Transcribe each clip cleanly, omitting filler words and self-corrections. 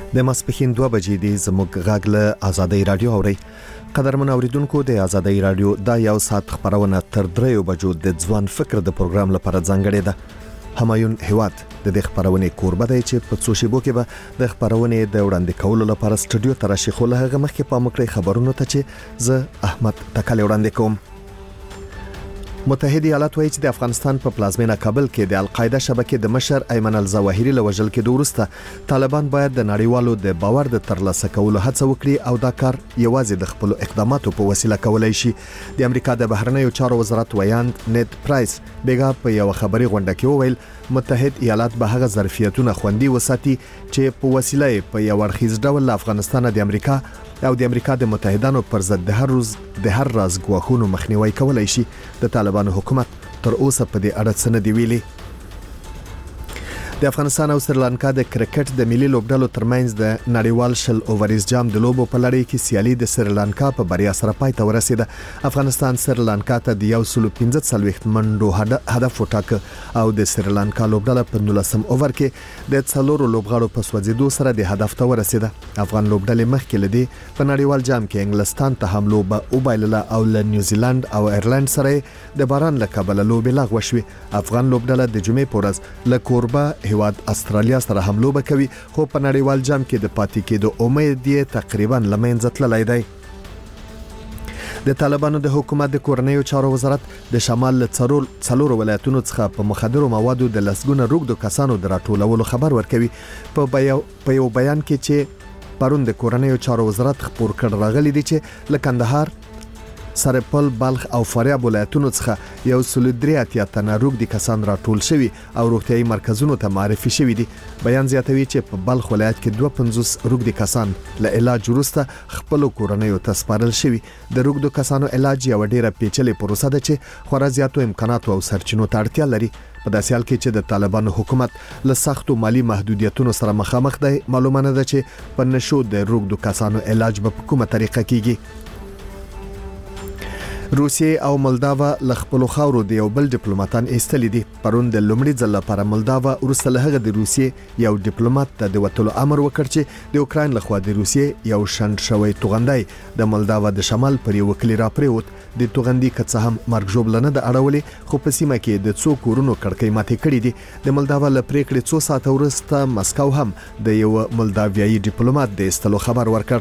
د ماسپښین 2 بجې دی زموږ غږ له آزادۍ رادیو اوري. قدرمن اوریدونکو د آزادۍ رادیو دا یو ساعت خبرونه تر 3 بجو د ځوان فکر د پروګرام لپاره ځانګړې ده. همایون هیواد د خبرونه کوربه دی چې په څو شیبو کې به د خبرونه د وړاندې کولو لپاره سټوډیو ته راشي. خو له هغه مخکې په مکړې خبرونه ته چې زه احمد تکل وړاندې کوم. متحده ایالات وایي چې د افغانستان په پلازمینه کابل کې د القاعده شبکې د مشر ایمن الظواهری له وژل کېدو وروسته طالبان باید د نړیوالو د باور د ترلاسه کولو هڅه وکړي او دا کار یوازې د خپل اقداماتو په وسیله کولای شي. د امریکا د بهرنیو چارو وزارت ویاند نیت پرایس بیګا په یو خبري غونډه کې وویل متحده ایالات به هغه ظرفیتونه خوندي وساتي چې په وسیله په یو اړخیز ډول افغانستان د امریکا او د امریکا د متحدانو پر ضد د هر راز ګواښونو مخنیوي کولای شي. د طالبانو حکومت تر اوسه په دې اړه څه نه دی ویلي. د افغانستان او سریلانکا د کرکټ د ملي لوبډلو ترمنځ د نړیوال شل اوورز جام د لوبو په لړۍ کې سیالي د سریلانکا په بریا سره پای ته ورسیده. افغانستان سریلانکا ته د 115 منډو هدف وټاکه او د سریلانکا لوبډله په 19 اوور کې د 4 لوبغاړو په سوځیدو سره د هدف ته ورسیده. افغان لوبډلې مخکې لدی په نړیوال جام کې انګلستان ته حمله وبایلله او له نیوزیلند او ایرلند سره د باران له کبله لوبې لغوه شوې. افغان لوبډله د جمعې په ورځ له کوربه هیواد استرالیا سره حمله وکوي خو په نړیوال جام کې د پاتې کېدو امید یې تقریبا لمنځه تللی دی. د طالبانو د حکومت د کورنیو چارو وزارت د شمال له څلورو ولایتونو څخه په مخدرو موادو د لسګونه روږدو کسانو د راټولولو خبر ورکوي. په یو بیان کې چې پرون د کورنیو چارو وزارت خبر کړ راغلي دي چې له کندهار، سرپل، بلخ او فاریاب ولایتونو څخه 183 تنه روږدي کسان راټول شوي او روغتيایي مرکزونو ته معرفي شوي دي. بیان زیاتوي چې په بلخ ولایت کې 52 روږدي کسان له علاج وروسته خپل کورنیو ته سپارل شوي. د روږدو کسانو علاج یو ډیره پیچلې پروسه ده چې خورا زیاتو امکاناتو او سرچینو ته اړتیا لري. په داسې حال کې چې د طالبانو حکومت له سختو مالی محدودیتونو سره مخامخ دی، معلومه نه ده چې په نشو د روږدو کسانو علاج په کومه طریقه کیږي. روسیه او مولداوا له خپل خاورو د یو بل ډیپلوماټان ایستلې دي. پرون د لومړي ځل لپاره مولداوا ورسره له هغه د روسیه یو ډیپلوماټ ته د وټلو امر وکړ چې د اوکرين لخوا د روسیه یو شند شوی توغندای د مولداوا د شمال پر یو کلی را پریوت. د توغندي کڅه هم مرګ جوړلنه د اړولې خو په سیمه کې د څو کورونو کړکۍ ماتې کړې دي. د مولداوا له پریکړې 2 ساعته وروسته مسکو هم د یو مولداویایي ډیپلوماټ د ایستلو خبر ورکړ.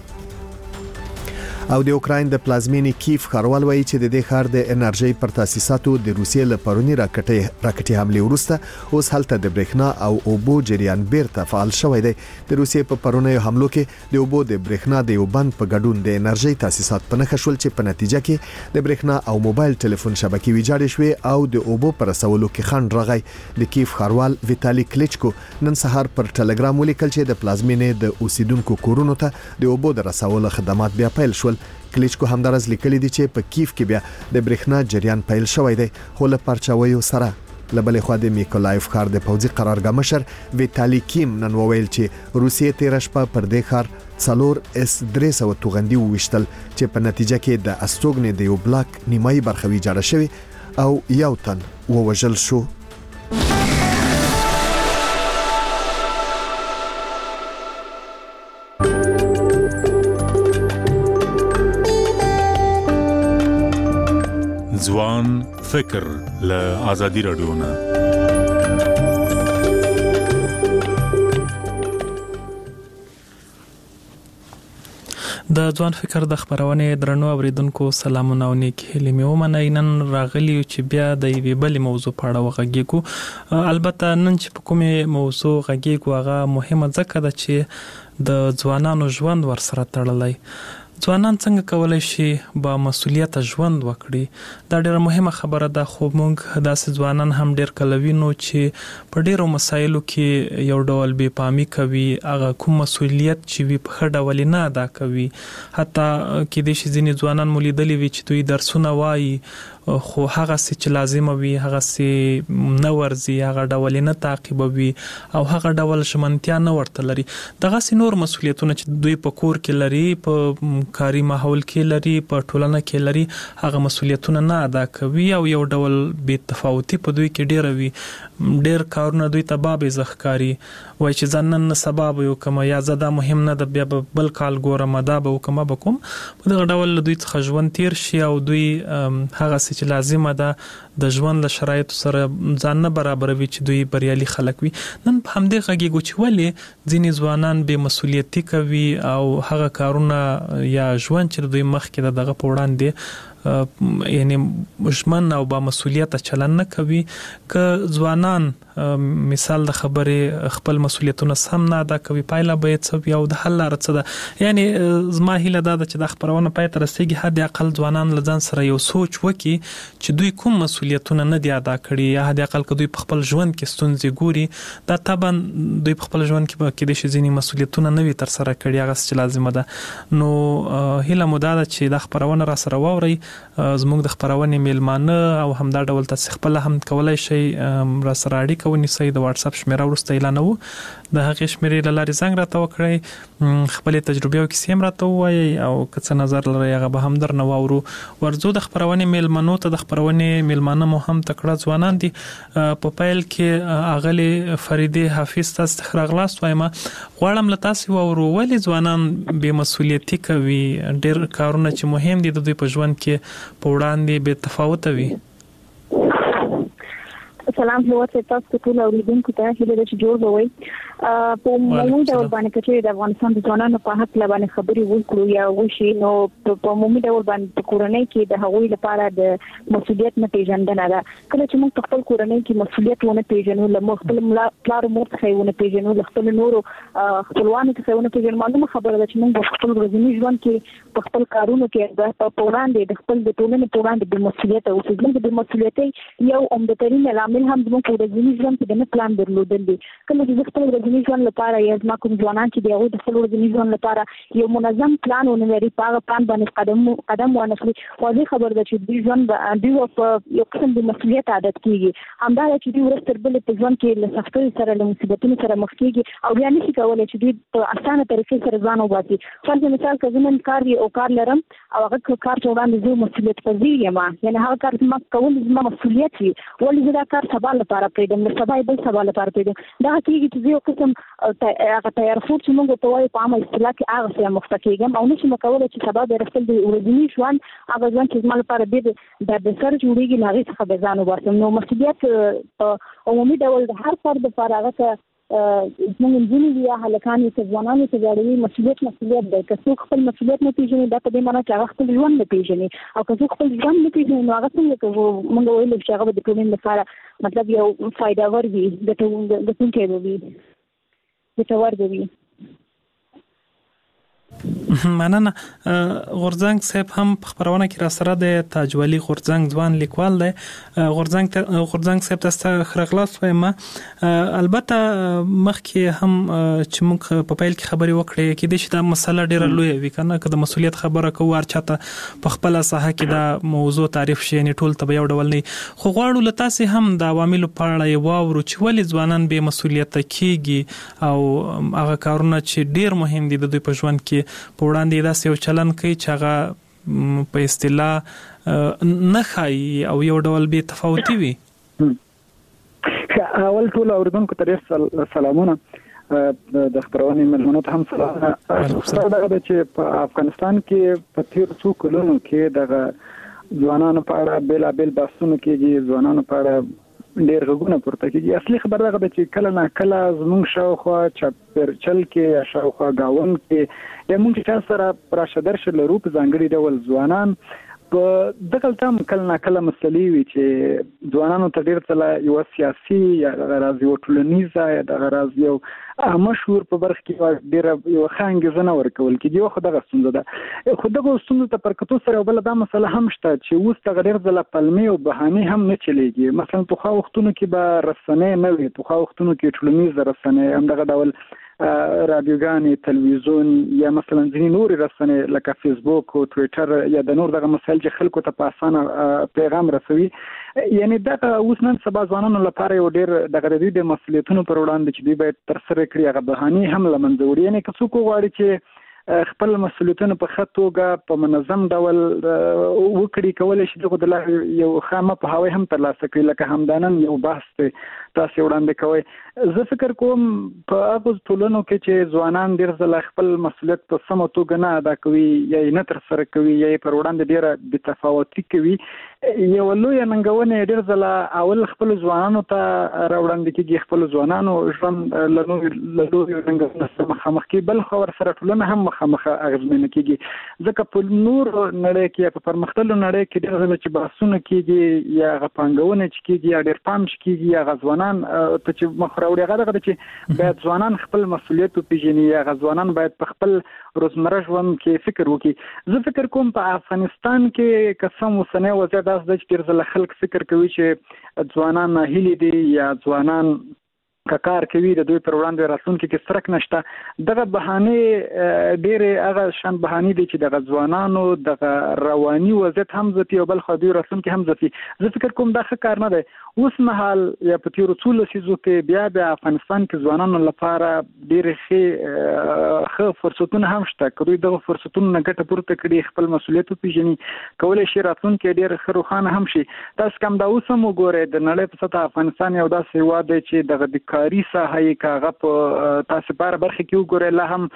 او د اوکرين د پلازمینې کیف ښاروال وایي چې د دې ښار د انرژي پر تاسیساتو د روسیې له پرونی راکټي حمله وروسته اوس هلته د برېښنا او اوبو جریان بیرته فعال شوی دی. د روسیې په پرونی حملو کې د اوبو د برېښنا د یو بند په ګډون د انرژي تاسیسات په نښه شول چې په نتیجه کې د برېښنا او موبایل ټلیفون شبکې ویجاړې شوې او د اوبو پر رسولو کې خنډ راغی. د کیف ښاروال ویتالي کلیچکو نن سهار پر ټلګرام ولیکل چې د پلازمینې د اوسیدونکو کورونو ته د اوبو د رسولو خدمات بیا پیل شول. کلیچکو همدارز لیکلي دي چې په کیف کې بیا د برېښنا جریان پیل شوی دی خو له پرچاویو سره. لبلې خو د میکولایف ښار د پوځي قرارګاه مشر ویتالي کیم نن وویل چې روسیې 13 شپه پر دې ښار 4 S-300 توغندي وشتل چې په نتیجه کې د استوګنې د یو بلاک نیمایي برخه ویجاړه شوې او یو تن ووژل شو. ځوان فکر له آزادي رادیو نه. د ځوان فکر د خبرونه درنو اوریدونکو سلامونه او نیک هیلې مې ومنئ. نن راغلی چې بیا د یوې بلې موضوع په اړه وغږیږو. البته نن چې په کومه موضوع غږیږو هغه مهمه ځکه ده چې د ځوانانو ژوند ورسره تړلی. ځوانان څنګه کولای شي با مسؤلیت ژوند وکړي؟ دا ډیره مهمه خبره ده خو موږ داسې ځوانان هم ډیر کلوینو چې په ډیرو مسایلو کې یو ډول بې پامي کوي. هغه کوم مسؤلیت چې وي په ښه ډول نه ادا کوي. حتی کې د شي ځینې ځوانان مولیدلې وي چې دوی درسونه وایي خو هغه چې لازم وي هغه چې نه ورزي هغه ډول نه تعقیبوي او هغه ډول شمنتیا نه ورته لري دغه سي نور مسولیتونه چې دوی په کور کې لري په کاري ماحول کې لري په ټولنه کې لري هغه مسولیتونه نه ادا کوي او یو ډول بې تفاوتي په دوی کې ډیر وي ډیر کارونه دوی ته باب زخکاری وای چې ځنن سبب یو کوم یا زدا مهم نه د بیا بل کال ګورم دا به کوم به کوم په دغه ډول دوی څخه ژوند تیر شي او دوی هغه چې لازمه ده د ژوند له شرایطو سره ځان نه برابروي چې دوی بریالي خلک وي نن په همدې غږیږو چې ولې ځینې ځوانان بې مسؤلیتي کوي او هغه کارونه یا ژوند چې دوی مخکې دغه په وړاندې یعنی ژمن او با مسؤلیت چلن نه کوي که ځوانان مثال د خبرې خپل مسؤلیتونه سم نه ادا کوي پایله به څه او د حل لار څه ده یعنی زما هیله ده چې د خبرونه پای تر رسیدي حد اقل ځوانان لزان سره یو سوچ وکي چې دوی کوم مسؤلیتونه نه دي ادا کړي یا حد اقل که دوی په خپل ژوند کې ستونزې ګوري دا طبعا دوی په خپل ژوند کې د شي مسؤلیتونه نه وي تر سره کړي هغه چې لازمه ده نو هیله مو ده چې د خبرونه را سره واوري زموږ د خبرونه میلمانه او همدا ډول تاسو خپل هم کولای شئ را سره اړیکه ونیسئ د واتس اپ شمیره ورسته اعلان وو د هغه شمیرې لارې زنګ راته وکړئ خپل تجربه او کیسې هم راته وایي او که څه نظر لري هغه به هم درنه واورو ورزو د خبرونه میلمنو ته د خبرونه میلمانه مو هم تکړه ځوانان دي په پایل کې اغلی فریدی حافظ تاسو خراغلاست وایم غواړم له تاسو واورو ولې ځوانان بې مسؤلیتي کوي ډېر کارونه چې مهم دي د دوی په ژوند کې په وړاندې بې تفاوت وي سلام هیواد تاسو ټول اوریدونکو ته هیله ده چې جوړ وي په عمومي ډول باندې چې د افغانستان د ځوانانو په حق لبانه خبري وکړو یا وشي نو په عمومي ډول باندې په کورنۍ کې د هغوی لپاره د مسؤلیت نه پیژندنه ده کله چې موږ خپل کورنۍ کې مسؤلیت ونه پیژنو له خپل پلار مور څخه ونه پیژنو له خپل نورو خپلوانو څخه ونه پیژنو معلومه خبره ده چې موږ خپل ورځني ژوند کې په خپل کارونو کې په وړاندې د خپل د ټولنې په وړاندې د مسؤلیت او د مسؤلیت یو عمدترین عامل هم زموږ په ورځني ژوند کې د نه پلان درلودل دي کله چې خپل ورځني ژوند لپاره یا زما کوم ځوانان چې دی هغوی د خپل ورځني ژوند لپاره یو منظم پلان ونه لري په هغه پلان باندې قدم وانخلي واضح خبره ده چې دوی ژوند دوی په یو قسم د مسؤلیت عادت کېږي همدا چې دوی ورځ تر بلې په ژوند کې له سختیو سره له مصیبتونو سره مخ کېږي او بیا نشي کولی چې دوی په اسانه طریقې سره ځان وباسي فرض مثال که زه نن کار او کار لرم او هغه کار ته وړاندې زه مسؤلیت پذیر یم یعنې هغه کار زما کول زما مسؤلیت وي ولې زه دا کار سبا لپاره پرېږدم له سبا بل سبا لپاره پرېږدم دغه کېږي چې زه یو قسم هغه تیارفوټ چې موږ ته وایو په عامه اصطلاح کې هغه څه مخته کېږم او نشم کولی چې سبا بیا خپل د ورځني ژوند هغه ژوند چې زما لپاره ډېر دردسر جوړېږي له هغې څخه به ځان وباسم نو مسؤلیت په عمومي ډول د هر فرد لپاره هغه ته زموږ نجونې دي یا هلکان چې ځوانان چې غواړي مسؤلیت دی که څوک خپل مسؤلیت نه پېژني دا په دې معنی چې هغه خپل ژوند نه پېژني او که څوک خپل ژوند نه پېژني نو هغه څنګه کوو موږ ویلو چې هغه به د ټولنې لپاره مطلب یو فایدهور وي ګټونکی به وي ګټور به وي مننه غورځنګ صاحب هم په خبرونه کې را سره د تاجوالي غورځنګ ځوان لیکوال دی غورځنګ صاحب تاسو خرغلاس وایم البته مخکې هم چې موږ په پیل کې خبرې وکړې کې د شته مسله ډیره لوی وي کنه که د مسولیت خبره کوو هر چاته په خپل ساحه کې دا موضوع تعریف شي نه ټول ته یو ډول نه خو غواړو له تاسو هم د عواملو په اړه یو واورو چې ولې ځوانان به مسولیت کیږي او هغه کارونه چې ډیر مهم دي د دوی په ژوند کې په وړاندې داسې یو چلن کوي چې هغه په اصطلاح نه ښایي او یو ډول بې تفاوتي وي اول ټول اوریدونکو ته ډېر سلامونه د خبرونې مېلمنو ته هم سلامونه دغه چې په افغانستان کې په تېرو څو کلونو کې دغه ځوانانو په اړه بېلابېل بحثونه کېږي ځوانانو په اړه ډېر غږونه پورته کېږي اصلي خبر دغه ده چې کله نه کله زموږ شاوخوا چاپېرچل کې یا شاوخوا ګاون کې یا موږ چې چا سره راشه درشه لرو په ځانګړي ډول ځوانان په دغلته هم کله نه کله مسلې وي چې ځوانانو ته ډېر څه یوه سیاسي یا دغه راز یوه ټولنیزه یا دغه راز یو عامه شعور په برخه کې ډېره یوه ښه انګېزه ورکول کېږي یوه خو دغه ستونزه ده خو دغو ستونزو ته پر کتو سره یو بله دا مسله هم شته چې اوس دغه ډېر ځله پلمې او بهانې هم نه چلېږي مثلا پخوا وختونو کې به رسنۍ نه وي پخوا وختونو کې ټولنیزه رسنۍ همدغه ډول رادیوګانې تلویزیون یا مثلا ځینې نور رسنۍ لکه فیسبوک او ټویټر یا د نور دغه مسایل چې خلکو ته په اسانه پیغام رسوي یعنی دغه اوس نن سبا ځوانانو لپاره یو ډېر دغه د دوی د مسؤلیتونو پر وړاندې چې دوی باید ترسره کړي هغه بهانې هم له منځه وړي یعنی که څوک غواړي چې خپل مسؤلیتونه په ښه توګه په منظم ډول وکړي کولی شي دغه د یو خامه په هوای هم ترلاسه کړي لکه همدانن یو بحث تاسو وړاندې کوئ زه فکر کوم په هغو ټولنو کې چې ځوانان ډېر ځله خپل مسؤلیت په سمه توګه نه ادا کوي یا یې نه ترسره کوي یا یې پر وړاندې ډېره بېتفاوتي کوي یوه لویه ننګونه ډېر ځله اول خپلو ځوانانو ته راوړاندې کېږي خپلو ځوانانو ژوند له لویو ننګونو سره مخامخ کېږي بل خوا ورسره ټولنه هم مخامخ اغېزمنه کېږي ځکه په نور نړۍ کې یا په پرمختللو نړۍ کې ډېر ځله چې بحثونه کېږي یا هغه پانګونه چې کېږي یا ډېر پام چې کېږي یا هغه ځوانان ته چې مخ راوړي هغه دغه چې باید ځوانان خپل مسؤلیت وپېژني یا هغه ځوانان باید په خپل روزمره ژوند کې فکر وکړي زه فکر کوم په افغانستان کې که څه اوسنی وضعیت داسې ده چې ډېر ځله خلک فکر کوي چې ځوانان ناهیلي دي یا ځوانان که کار کوي د دوی پر وړاندې راتلونکي کې څرک نشته دغه بهانې ډېرې هغه شان بهانې دي چې دغه ځوانانو دغه رواني وضعیت هم ځپي او بل خوا دوی راتلونکي هم ځپي زه فکر کوم دا ښه کار نه دی اوس مهال یا په تېرو څو لسیزو کې بیا افغانستان کې ځوانانو لپاره ډېرې ښه فرصتونه هم شته که دوی دغه فرصتونو نه ګټه پورته کړي خپل مسؤلیت وپېژني کولی شي راتلونکی ډېر ښه روښانه هم شي تاسو کم دا اوس هم وګورئ د نړۍ په سطحه افغانستان یو داسې هېواد دی چې دغه کاري ساحه یې که هغه په تاسو په هره برخه کې وګورئ لا هم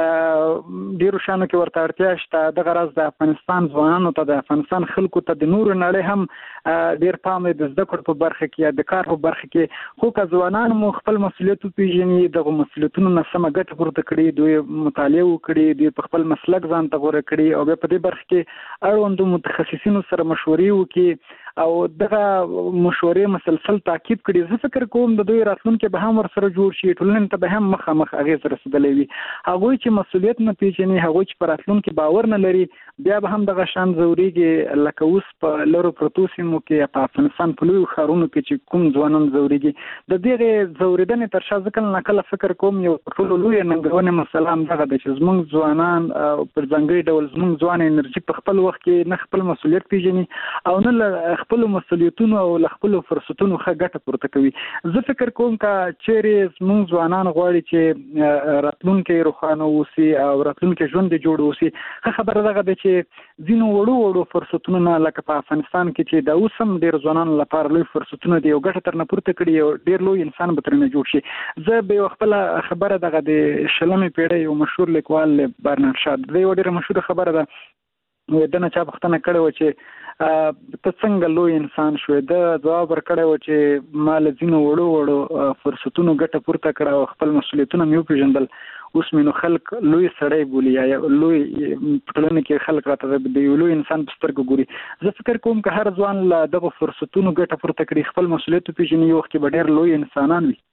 ډیرو شانو کې ورته اړتیا شته دغه راز د افغانستان ځوانانو ته د افغانستان خلکو ته د نورو نړۍ هم ډیر پام د زده کړو په برخه کې یا د کار په برخه کې خو که ځوانان مو خپل مسؤلیت وپېژني دغه مسؤلیتونو نه سمه ګټه پورته کړي دوی مطالعه وکړي دوی په خپل مسلک ځان ته غوره کړي او بیا په دې برخه کې اړوندو متخصصینو سره مشورې وکړي او دغه مشورې مسلسل تعقیب کړي زه فکر کوم د دوی راتلونکي به هم ورسره جوړ شي ټولنې ته به هم مخامخ اغېز رسېدلی وي هغوی چې مسؤلیت نه پېژني هغوی چې په راتلونکي باور نه لري بیا به هم دغه شان ځورېږي لکه اوس په لرو پرتو سیمو کې یا په افغانستان په لویو ښارونو کې چې کوم ځوانان ځورېږي د دغې ځورېدنې تر شا زه کله ناکله فکر کوم یو تر ټولو لویه ننګونې مسله همدغه ده چې زموږ ځوانان پر ځانګړي ډول زموږ ځوان انرژي په خپل وخت کې نه خپل مسؤلیت پېژني او نه له خپلو مسؤلیتونو او له خپلو فرصتونو ښه ګټه پورته کوي زه فکر کوم که چیرې زموږ ځوانان غواړي چې راتلونکی روښانه اوسي او راتلونکی ژوند یې جوړ اوسي ښه خبره دغه ده چې ځینو وړو فرصتونو نه لکه په افغانستان کې چې دا اوس هم ډېر ځوانانو لپاره لوی فرصتونه دي یو ګټه ترنه پورته کړي یو ډېر لوی انسان به ترنه جوړ شي زه به یوه خپله خبره دغه د شلمې پیړۍ یو مشهور لیکوال برنارد شا د یوه ډېره مشهوره خبره ده د نه چا پوښتنه کړې وه چې ته څنګه لوی انسان شوې ده ځواب ورکړی و چې ما له ځینو وړو فرصتونو ګټه پورته کړه او خپل مسؤلیتونه مې وپېژندل اوس مې نو خلک لوی سړی بولي یا لوی ټولنې کې خلک راته د یو لوی انسان په سترګو ګوري زه فکر کوم که هر ځوان له دغو فرصتونو ګټه پورته کړي خپل مسؤلیت وپېژني یو وخت کې به ډېر لوی انسانان وي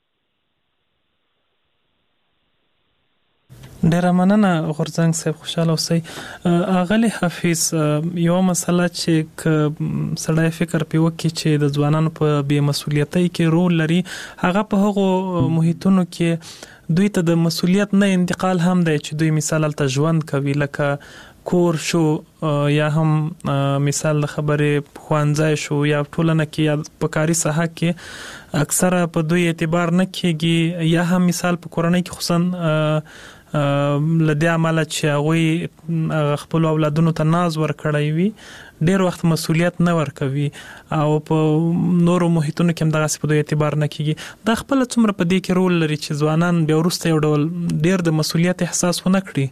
ډیره مننه غورځنګ صاحب خوشاله اوسئ اغلی حافظ یو مسله چې سړی فکر پی وکړي چې د ځوانانو په بې مسؤلیتۍ کې رول لري هغه په هغو محیطونو کې دوی ته د مسؤلیت نه انتقال هم دی چې دوی مثال هلته ژوند کوي لکه کور شو یا هم مثال د خبرې ښوونځی شو یا ټولنه کې یا په کاري ساحه کې اکثره په دوی اعتبار نه کېږي یا هم مثال په کورنۍ کې خصوصا لدې عمله چې هغوی خپل اولادونو ته ناز ورکړی وي ډېر وخت مسؤلیت نه ورکوي او په نورو محیطونو کې هم دغسې په دوی اعتبار نه کېږي دا خپله څومره په دې کې رول لري چې ځوانان بیا وروسته یو ډول ډېر د مسؤلیت احساس ونه کړي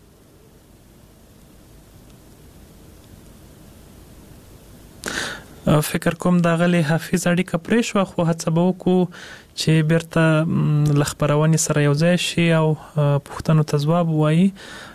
فکر کوم د غلی حافظ اړیکه پرې شوه خو هڅه به وکړو چې بیرته له خپرونې سره یو ځای شي او پوښتنو ته ځواب ووایي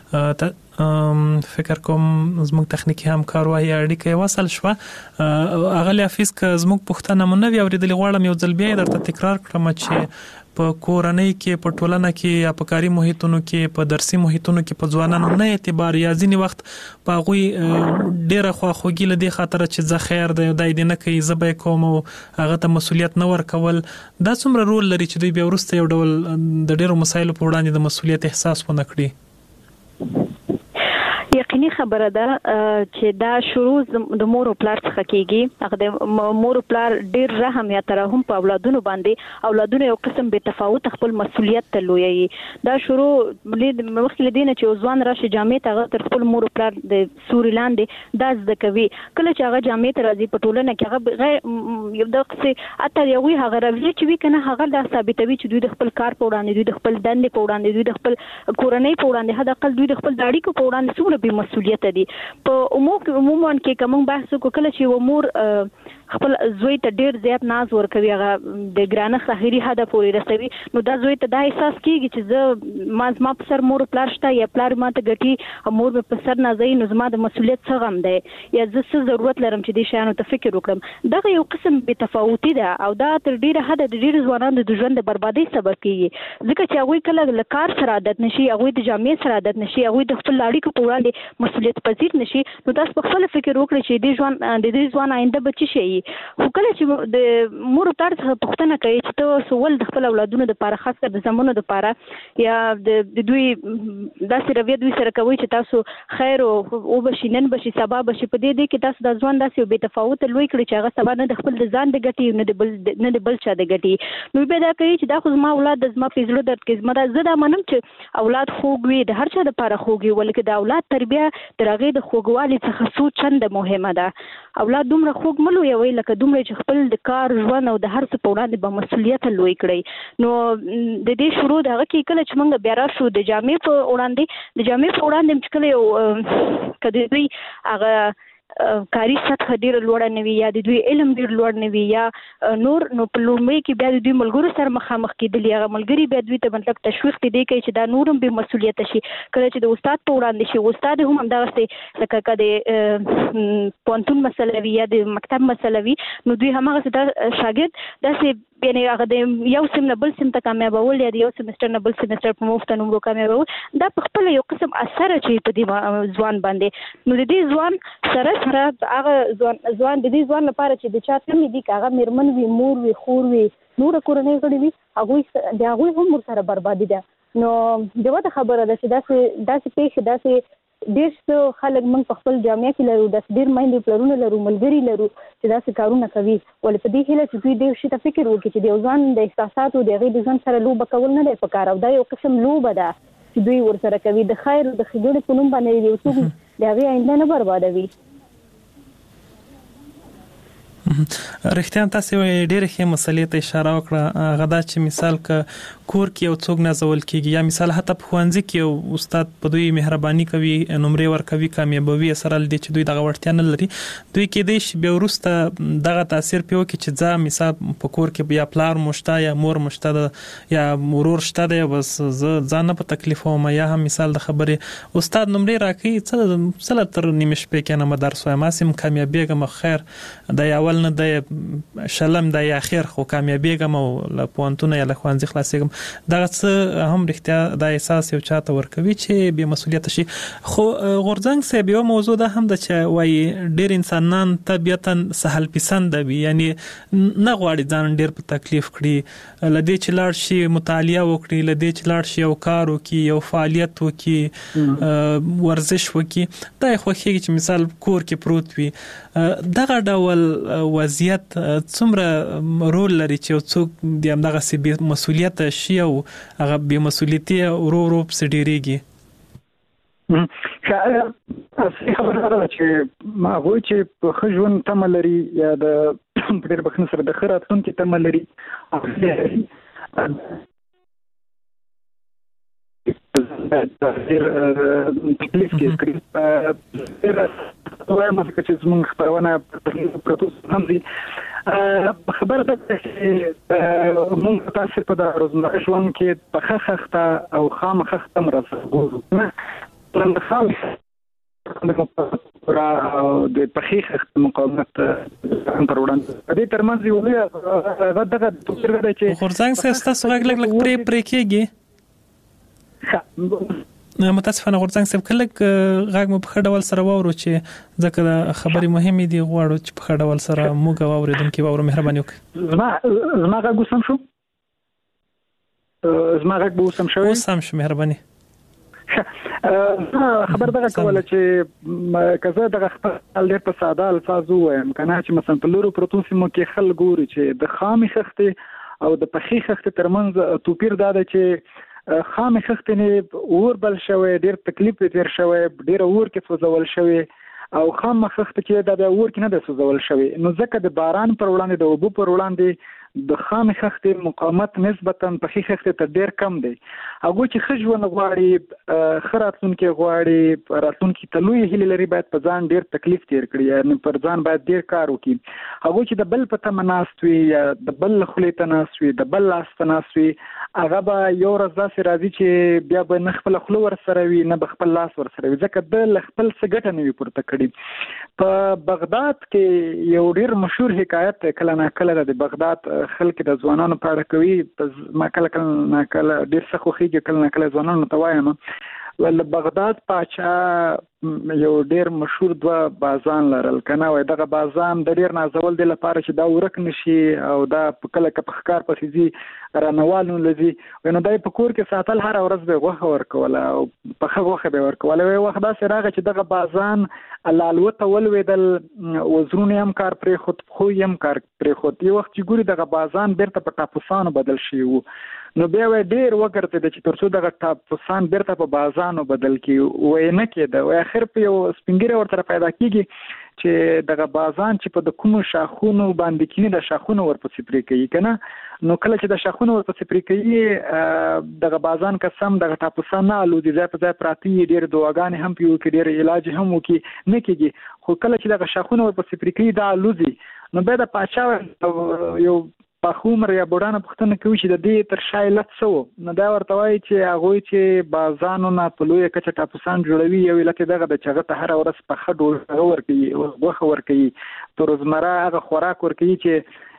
فکر کوم زموږ تخنیکي همکار وایي اړیکه یې وصل شوه اغلی حافظ که زموږ پوښتنه مو نه وي اورېدلې غواړم یو ځل بیا یې درته تکرار کړم چې په کورنۍ کې په ټولنه کې یا په کاري محیطونو کې په درسي محیطونو کې په ځوانانو نه اعتبار یا ځینې وخت په غوي ډیره خواخوږي لدی خاطر چې زه خیر دی دای دې نه کوي زه به کوم هغه ته مسولیت نه ورکول دا څومره رول لري چې دوی بیا ورسته یو ډول د ډیرو مسایلو په وړاندې د مسولیت احساس ونه کړي یقیني خبره ده چې دا شروع د مور او پلار څخه کیږي هغه د مور او پلار ډیر رحم یا ترحم په اولادونو باندې اولادونو یو قسم به تفاوت خپل مسولیت ته لویي دا شروع مخکې لدینه چې ځوان راشي جامع ته تر خپل مور او پلار د سوري لاندې دا زده کوي کله چې هغه جامع ته راځي په ټولنه کې هغه غیر یو دغه اته یوي هغه راوي چې وی کنه هغه دا ثابتوي چې دوی د خپل کار په وړاندې دوی د خپل دندې په وړاندې دوی د خپل کورنۍ په وړاندې هدا خپل دوی د خپل اړیکو په وړاندې څومره به مسولیت دي په عموما کې کوم بحث کو کله چې و مور خپل زوی ته ډیر زیات ناز ورکوي هغه د ګرانه ظاهري هدف پورې رسوي نو دا زوی ته دا احساس کیږي چې زه ما په سر مور پلار شته یا پلار ماته ګټي مور په سر نازي نو زما د مسولیت څه غم دی یا زه څه ضرورت لرم چې دې شانو ته فکر وکړم دا یو قسم به تفاوتي ده او دا تر ډیره حد د ډیر ځوانانو د ژوند د بربادي سبب کیږي ځکه چې هغه کله له کار سره عادت نشي هغه د جامع سره عادت نشي هغه د خپل اړیکو په وړاندې مسولیت پذیر نشي نو تاسو په خپل فکر وکړئ چې دې ځوان آینده بچی شي خو کله چې د مور پلار څخه پوښتنه کوي چې ته سوال د خپل اولادونو لپاره خاص کر د زمونو لپاره یا د دوی داسې رویه دوی سره کوي چې تاسو خیر او بشي نن بشي سبا بشي په دې کې تاسو د ځوان داسې به تفاوت لوي کړی چې هغه سبا نه د خپل ځان د ګټي نه د بل چا د ګټي نو به دا کوي چې دا خو زما اولاد د زما فیصله درد کې زما زه دا منم چې اولاد خوږ وي د هر چا لپاره خوږ وي ولکه د اولاد تربیه د هغه د خوږوالي څخه څو چنده مهمه ده اولاد دومره خوږ ملو یوي لکه دومره چې خپل د کار ژوند او د هر څه په وړاندې به مسولیت لوي کړی نو د دې شروع دغه کې کله چې موږ بیا راشو د جامع په وړاندې چې کله یو کدی دوی هغه کاری سطح ډیر لوړ نه وي یا د دوی علم ډیر لوړ نه وي یا نور نو په لومړی کې بیا د دوی ملګرو سره مخامخ کېدل یا ملګری بیا دوی ته مطلب تشویق دی کوي چې دا نورم به مسولیت شي کله چې د استاد په وړاندې شي استاد هم همدغه لکه کده پونتون مسله وي یا د مکتب مسله وي نو دوی همغه شاګرد داسې یعنی هغه د یو سیم نه بل سیم ته کامیابول یا د یو سیمستر نه بل سیمستر په مفت نومرو کامیابول دا په خپل یو قسم اثر چې په دې ځوان باندې نو د دې ځوان سره هغه ځوان د دې ځوان لپاره چې د چا کمی دي هغه میرمن وي مور وي خور وي نور کورنۍ غړي وي هغه هم ورسره بربادي ده نو دغه خبره ده چې داسې پیښه داسې ډېر څه خلک موږ په خپل جامعه کې لرو داسې ډېر میندې پلرونه لرو ملګري لرو چې داسې کارونه کوي ولې په دې هیله چې دوی دې شي ته فکر وکړي چې د یو ځان د احساساتو د هغې د ژوند سره لوبه کول نه دی پکار او دا یو قسم لوبه ده چې دوی ورسره کوي د خیر او د ښېګڼې په نوم باندې یو څوک د هغې آینده نه بربادوي رښتیا تاسو ډېر ښه مسلې ته اشاره وکړه غدا چې مثال ک کور کې یو څوک نازول کیږي یا مثال حتی په ښوونځي کې یو استاد په دوی مهرباني کوي نمرې ورکوي کامیابوي سره لدی چې دوی دغه وړتیا نه لري دوی کې د شی به ورسته دغه تاثیر پیو کې چې ځا مثال په کور کې بیا پلار مشته یا مور مشته یا مرور شته دی بس ځان په تکلیف او ما یا هم مثال د خبره استاد نمرې راکړي څه تر نیمه شپې کې نه مدرس وایم اسیم کامیابیګم خیر د اول نه د شلم د اخر خو کامیابیګم او له پونتونه یا له خوانځي خلاصېګم دا څه هم رښتیا د احساس یو چاته ورکوي چې به مسولیت شي خو غورځنګ سه به موضوع ده هم د چې وای ډیر انسانان طبيعتا سهل پسند وي یعنی نه غواړي ځان ډیر په تکلیف کړي لدی چې لاړ شي مطالعه وکړي لدی چې لاړ شي یو کار وکړي یو فعالیت وکړي ورزش وکړي دا خو هیڅ چې مثال کور کې پروت وي دغه ډول وضعیت څومره رول لري چې څوک د همدغه سي مسولیت شي او هغه به مسولیتي ورو سډيريږي اصلي خبره ده چې ما غوښتل چې په خجون تملري یا د ډېر بخنه سره د خیراتون کې تملري تکلیف کې سکرین وایم چې زموږ خبرونه پروتوس هم دي خبره ده چې موږ تاسو په د روزمره ژوند کې په خخته او خامخته مرسته کوو نه پرنده خام د پخې مقاومت پر وړاندې د ترمنځ یو دغه توپیر دی چې غورځنګ سیاست غږ لګ پرې کېږي متاسفانه غورځنګ سب کله غږ مو په خډول سره وورو چې ځکه د خبرې مهمه دي غواړو چې په خډول سره موږ اوریدونکو وورو مهرباني وکړئ زما غږ وسم شو مهرباني خبر دغه کوله چې کزه دغه خپل ډېر په ساده الفاظ وایم کنه چې مثلا په لورو پروتون سیمو کې خلک ګوري چې د خامي خخته او د پخې خخته ترمنځ توپیر دا دی چې خامي خخته نه اور بل شوی ډېر تکلیف تیر شوی ډېر اور کې سوځول شوی او خام خخته چې د اور کې نه د سوځول شوی نو ځکه د باران پر وړاندې د اوبو پر وړاندې د خام خخته مقاومت نسبتا په خخته ته ډیر کم دی هغه چې خجونه غواړي خراتون کې غواړي راتون کې تلوي هلي لري باید په ځان ډیر تکلیف تیر کړي یعنی پر ځان باید ډیر کار وکړي هغه چې د بل په تمناستوي یا د بل خلې تناسوي د بل لاس تناسوي هغه به یو ورځ داسې راځي چې بیا به نه خپل خلو ور سره وي نه خپل لاس ور سره وي ځکه د خپل سګټه نه وي پورته کړي په بغداد کې یو ډیر مشهور حکایت کله نه کله د بغداد خلک د ځوانانو په اړه کوي ما کله ډیر څه خوخیږي کله نه کله ځوانانو ته وایم ول بغداد پاچا یو ډیر مشهور دوا بازان لرل کنه وای دغه بازان د ډیر نازول د لپاره چې دا ورک نشي او دا کله په ښکار پسې زی رانوالو لذي نو دای په کور کې ساتل هر ورځ به غوخه ورکوله او په غوخه به ورکوله وای وخت دا سره چې دغه بازان لالوته ولویدل وزرونه هم کار پرې خود خو هم کار پرې خود یو وخت چې ګوري دغه بازان بیرته په ټاپوسانو بدل شي نو بیا وای ډیر وګرځي چې ترڅو دغه ټاپوسان بیرته په بازانو بدل کی وای نه کېده وای اخر په یو سپینګره ورته پیدا کیږي چې دغه بازان چې په د کوم شاخونو باندې کینی د شاخونو ورپسې پرې کوي کنه نو کله چې د شاخونو ورپسې پرې کوي دغه بازان قسم دغه ټاپوسان نه الودي ځای په ځای پراتی ډیر دواګانې هم پیو کې ډیر علاج هم وکي نه کیږي خو کله چې دغه شاخونو ورپسې پرې کوي دا الودي نو به د پاچا یو په عمر یا بډانه پښتنه کوي چې د دې تر شای لڅ سو نو دا ورته وایي چې هغه چې بازانو نه په لوی کچه ټاپوسان جوړوي یو لکه دغه د چغه ته هر ورځ په خډو ورکوي وغه ورکوي تر زمره هغه خوراک ورکوي چې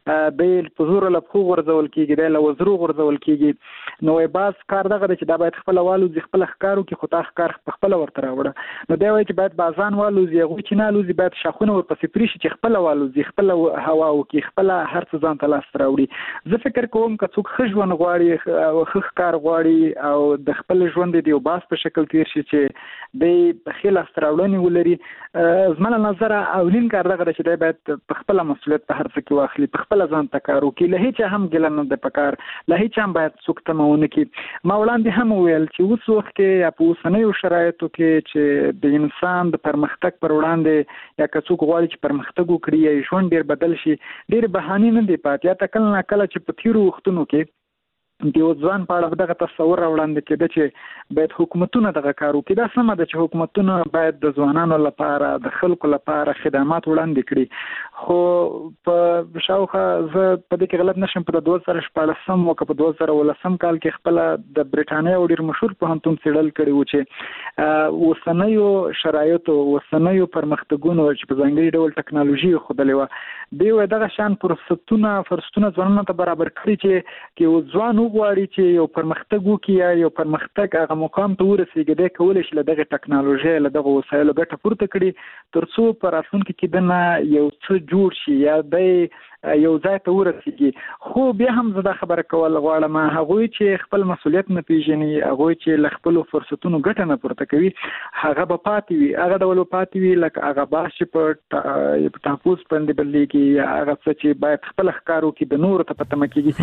د پزور له خو ورزول کیږي د وزرو ورزول کیږي نو باز کار دغه چې دا باید خپل والو ځ خپل ښکارو کې خطا ښکار خپل ورته راوړه نو دا وایي چې باید بازان والو ځ غو چې نه لوزي باید شاخونه ورپسې پریشي چې خپل والو ځ خپل هوا او کې خپل هر څه ځان ته لاس راوړي زه فکر کوم که څوک خجون غواړي او ښکار غواړي او د خپل ژوند دی باز په شکل تیر شي چې د خلاص راوړنی ولري زموږ نظر اولین کار دغه چې دی باید په خپل مسؤلیت په هر څه کې واخلي په خپل ځان تکارو کې له هیڅ هم ګلن د پکار له هیڅ هم باید څوک تمونه کې ما وړاندې هم ویل چې اوس وخت کې یا په اوسنیو شرایطو کې چې د انسان د پرمختګ پر وړاندې یا که څوک غواړي چې پرمختګ وکړي یا ژوند ډیر بدل شي ډیر بهانې نه دی پات یا تکل نه کله چې په تیرو وختونو کې د ځوان په اړه دغه تصور وړاندې کېده چې باید حکومتونه دغه کار وکړي دا سمه ده چې حکومتونه باید د ځوانانو لپاره د خلکو لپاره خدمات وړاندې کړي خو په شاوخه زه په دې کې غلط نشم په 2014 او په 2013 کال کې خپل د برېټانیا او ډیر مشهور پوهنتون څېړل کړي و چې اوسنیو شرایطو اوسنیو پرمختګونو چې په ځانګړي ډول ټکنالوژي خودلې و دی دغه شان فرصتونه ځوانانو ته برابر کړي چې ځوان غواړي چې یو پرمختګ وکړي یا یو پرمختګ هغه مقام ته ورسیږي د کولای شي له دغه ټکنالوژي له دغه وسایلو ګټه پورته کړي ترڅو په راتلونکي کې دنه یو څه جوړ شي یا د یو ځای ته ورسیږي خو بیا هم زه دا خبره کول غواړم هغه چې خپل مسؤلیت نه پیژني هغه چې ل خپل فرصتونو ګټه نه پورته کوي هغه به پاتې وي هغه ډول پاتې وي لکه هغه باش په تاسو باندې بلېږي هغه چې باید خپل ښکارو کې د نور ته پته مکیږي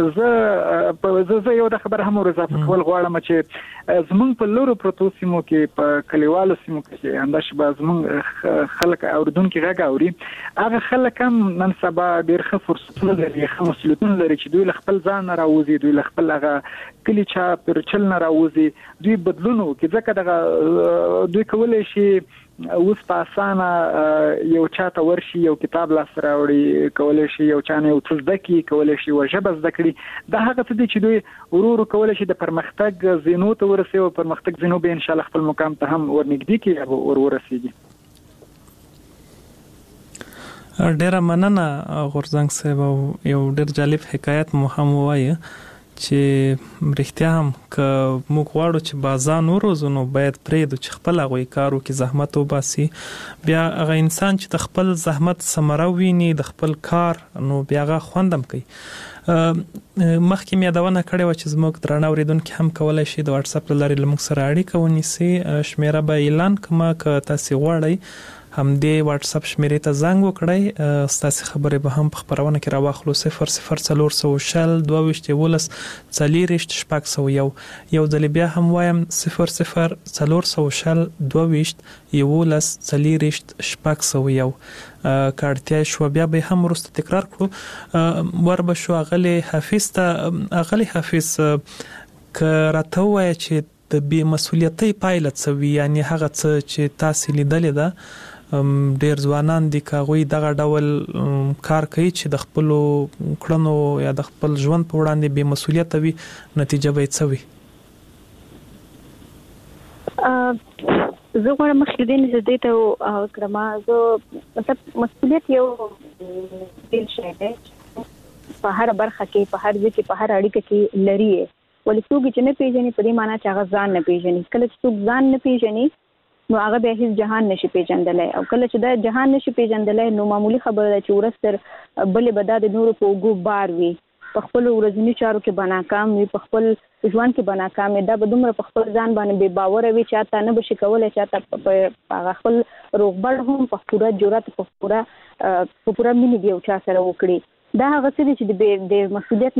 زه یو د خبر هم اضافه کول غواړم چې زمونږ په لورو پروتو سیمو کې په کلیوالو سیمو کې انداش به زمونږ خلک اوردونکو غږ اوري هغه خلک هم نن سبا ډېر ښه فرصتونه لري ښه مسؤلیتونه لري چې دوی خپل ځان نه راوځي دوی خپل هغه کلی چا پر چل نه راوځي دوی بدلونو کې ځکه دغه دوی کولای شي اوس په اسانه یو چاته ورشي یو کتاب لاس راوړي کولای شي یو چانه یو څه زده کړي کولای شي وجبه زده کړي دا هغه څه دي چې دوی ورو کولای شي د پرمختګ زینو ته ورسي او پرمختګ زینو به ان شاء الله خپل مقام ته هم ورنږدې کړي او ورسیږي. ډیره مننه غورزنګ صاحب. یو ډیر جالب حکایت مو هم وایي چې رښتیا هم که موږ غواړو چې بازار وروزو نو باید پرېږدو چې خپل هغوی کار وکړي زحمت وباسي بیا هغه انسان چې د خپل زحمت ثمره ویني د خپل کار نو بیا هغه خوند هم کوي. مخکې مې یادونه کړې وه چې زموږ درانه اورېدونکي هم کولی شي د واتساپ له لارې له موږ سره اړیکه ونیسي. شمیره به اعلان کړم که تاسې غواړئ همدې واتساپ شمیرې ته زنګ وکړئ ستاسې خبرې به هم په خپرونه کې راواخلو 0040 22 11 401 یو ځل بیا هم وایم 0040 22 11 401 کارتیا شو بیا به هم ورسته تکرار کړو وربه شو غلی حافظ ته غلی حافظ که راته وایي چې د بې مسؤلیتۍ پایله څه وي یعنی هغه څه چې تاسې لیدلې ده ډیر ځوانان دي کاغوي دغه ډول کار کوي چې د خپل کړنو یا د خپل ژوند په وړاندې بې مسؤلیت وي نتیجه به څه وي؟ زه غواړم مخکې دې دې ته کړم زه مطلب مسؤلیت یو بل شی دی په هر برخه کې په هر ځای کې په هر اړیکه کې لري ولې څوک چې نه پیژني په دې معنی چې هغه ځان نه پیژني. کله چې څوک ځان نه پیژني نو هغه به هیڅ جهان نشي پیژندلای او کله چې دا جهان نشي پیژندلای نو معمولی خبره ده چې ورستر بلې بداد نور په وګو بار وي په خپل ورځنی چارو کې بناکام وي په خپل ژوند کې بناکام دا به دومره په خپل ځان باندې بے باور وي چې تا نه بشي کولای چې تا په خپل روغبړ هم په پوره جرأت په پوره مینه دی او چا سره وکړي. دا هغه څه چې د مسؤلیت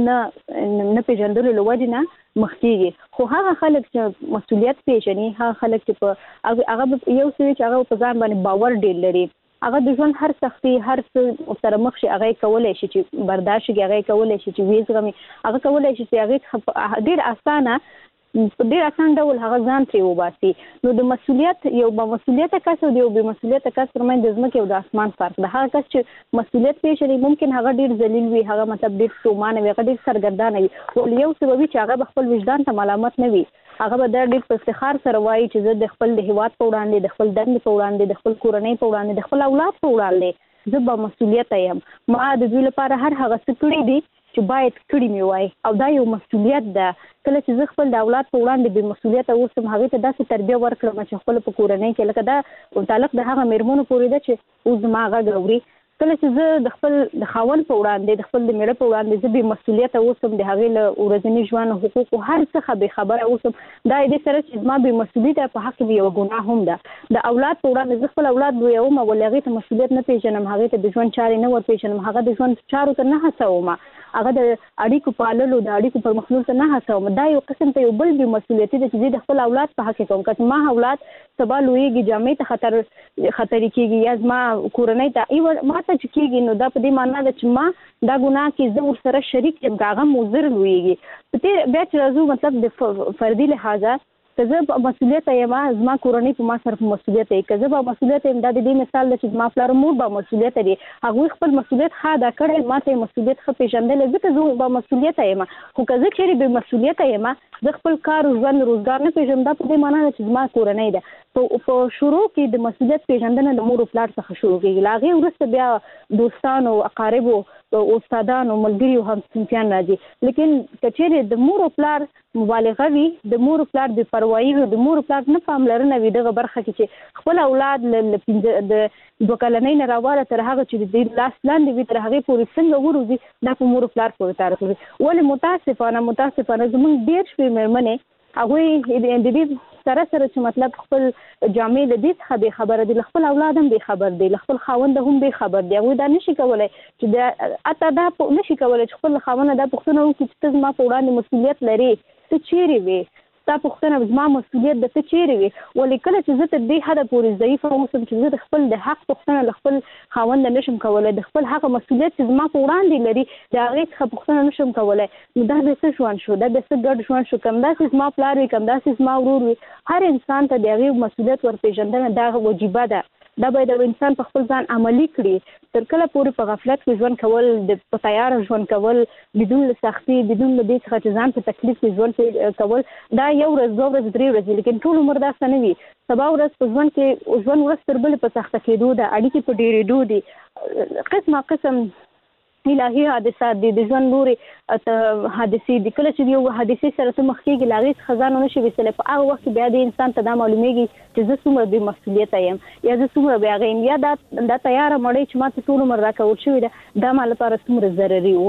نه پیژندلو لوړ نه مخکېږي خو هغه خلک چې مسؤلیت پیژني هغه خلک چې په هغه یو څه چې هغه په ځان باندې باور ډېر لري هغه د ژوند هر سختي هر څه سره مخ شي هغه کولای شي چې برداشت کوي هغه کولای شي چې ویزغمي هغه کولای شي چې هغه ډېر اسانه په ډېر اسان ډول هغه ځان ترې وباسي. نو د مسؤلیت یو با مسؤلیت کس او یو بې مسؤلیت کس ترمنځ د ځمکې او د اسمان فرق ده. هغه کس چې مسؤلیت پیژني ممکن هغه ډېر ذلیل وي هغه مطلب ډېر ستومانه وي هغه ډېر سرګردانه وي ولې یو څه وي چې هغه به خپل وجدان ته ملامت نه وي هغه به دا ډېر په افتخار سره وایي چې زه د خپل د هیواد په وړاندې د خپل دندې په وړاندې د خپل کورنۍ په وړاندې د خپل اولاد په وړاندې زه با مسؤلیت یم ما د دوی لپاره هر هغه څه کړي دي چې باید کړي مې وای او دا یو مسؤلیت ده. کله چې زه خپل د اولاد په وړاندې بې مسؤلیته اوسم هغې ته داسې تربیه ورکړم چې خپل په کورنۍ کې لکه دا متعلق د هغه مېرمنو پورې ده چې اوس زما غږ اوري کله چې زه د خپل د خاوند په وړاندې د خپل د میړه په وړاندې زه بې مسؤلیته اوسم د هغې له ورځني ژوند حقوقو هر څخه بې خبره اوسم دا دې سره چې زما بې مسؤلیته په حق کې یوه ګناه هم ده. د اولاد په وړاندې زه خپل اولاد لویوم ولې هغې ته مسؤلیت نه پیژنم هغې ته د ژوند چارې نه ورپېژنم هغه د ژوند چارو ته نه هڅوم هغه د اړیکو پاللو د اړیکو پر مخلول ته نه هڅوم. دا یو قسم ته یو بل بې مسؤلیتي ده چې زه د خپل اولاد په حق کې کوم که ما اولاد سبا لویږي جامې ته خطرې کېږي یا زما کورنۍ ته ما ته چې کېږي نو دا په دې معنا ده چې ما دا ګناه کې زه ورسره شریک یم که هغه مضر لویږي بیا چې راځو مطلب د فردي لحاظه که زه په مسؤلیت یم زما کورنۍ په ما سره په مسؤلیت یې که زه په مسؤلیت یم دا د دې مثال ده چې زما پلار مور به مسؤلیت لري هغوی خپل مسؤلیت ښه ادا کړی ما ته یې مسؤلیت ښه پېژندلی ځکه زه به مسؤلیت یم خو که زه چېرې بې مسؤلیته یم زه خپل کار ژوند روزګار نه پېژنم دا په دې معنا ده چې زما کورنۍ ده په شروع کې د مسؤلیت پېژندنه د مور و پلار څخه شروع کېږي له هغې وروسته بیا دوستانو اقاربو استادانو ملګري او همصنفیان راځي لیکن که چېرې د مور و پلار مبالغه وي د مور و پلار بې پروایي وي د مور و پلار نه پاملرنه وي دغه برخه کې چې خپل اولاد د 2 کلنۍ نه راواله تر هغه چې د لاس لاندې وي تر هغې پورې څنګه وروځي دا په مور و پلار پورې تعلق لري. ولې متاسفانه زموږ ډېر شمېر مېرمنې هغوی د دې سره چې مطلب خپل جامې له دې څخه بې خبره دي له خپل اولاد هم بې خبر دي له خپل خاوند هم بې خبر دي هغوی دا نشي کولی چې حتی دا نشي کولی چې خپل خاوند دا پوښتنه وکړي چې ته زما په وړاندې مسؤلیت لرې ته چیرې وې دا پوښتنه زما مسؤلیت د څه چیرې وي ولې کله چې زه تر دې حده پورې ضعیفه اوسم چې زه د خپل د حق پوښتنه له خپل خاوند نشم کولای د خپل حق مسؤلیت چې زما په وړاندې لري د هغې څخه پوښتنه نشم کولای نو دا د څه ژوند شو دا د څه ګډ ژوند شو کوم داسې زما پلار وي کوم داسې زما ورور وي هر انسان ته د هغې مسؤلیت ورپېژندنه دا وجیبه ده دا باید د انسان په خپل ځان عملي کړي تر کله پورې په غفلت کې ژوند کول په تیاره ژوند کول بدون له سختي بدون له دې څخه چې ځان په تکلیف کې ژوند کول دا یو ورځ دوه ورځې درې ورځې لیکن ټول عمر داسې نه وي سبا ورځ په ژوند کې ژوند ورځ تر بلې په سخته کېدو ده اړیکې په ډېرېدو دي قسمه قسم الهي حادثات دي د ژوند نورې حادثې دي کله چې یو حادثې سره ته مخ کېږي له هغې څخه ځان ونه شي ویستلی په هغه وخت کې بیا د انسان ته دا معلومیږي چې زه څومره بې مسؤلیته یم یا زه څومره بې هغه یم یا دا تیاره مړۍ چې ما ته ټول عمر راکول شوې ده دا ما لپاره څومره ضرري و.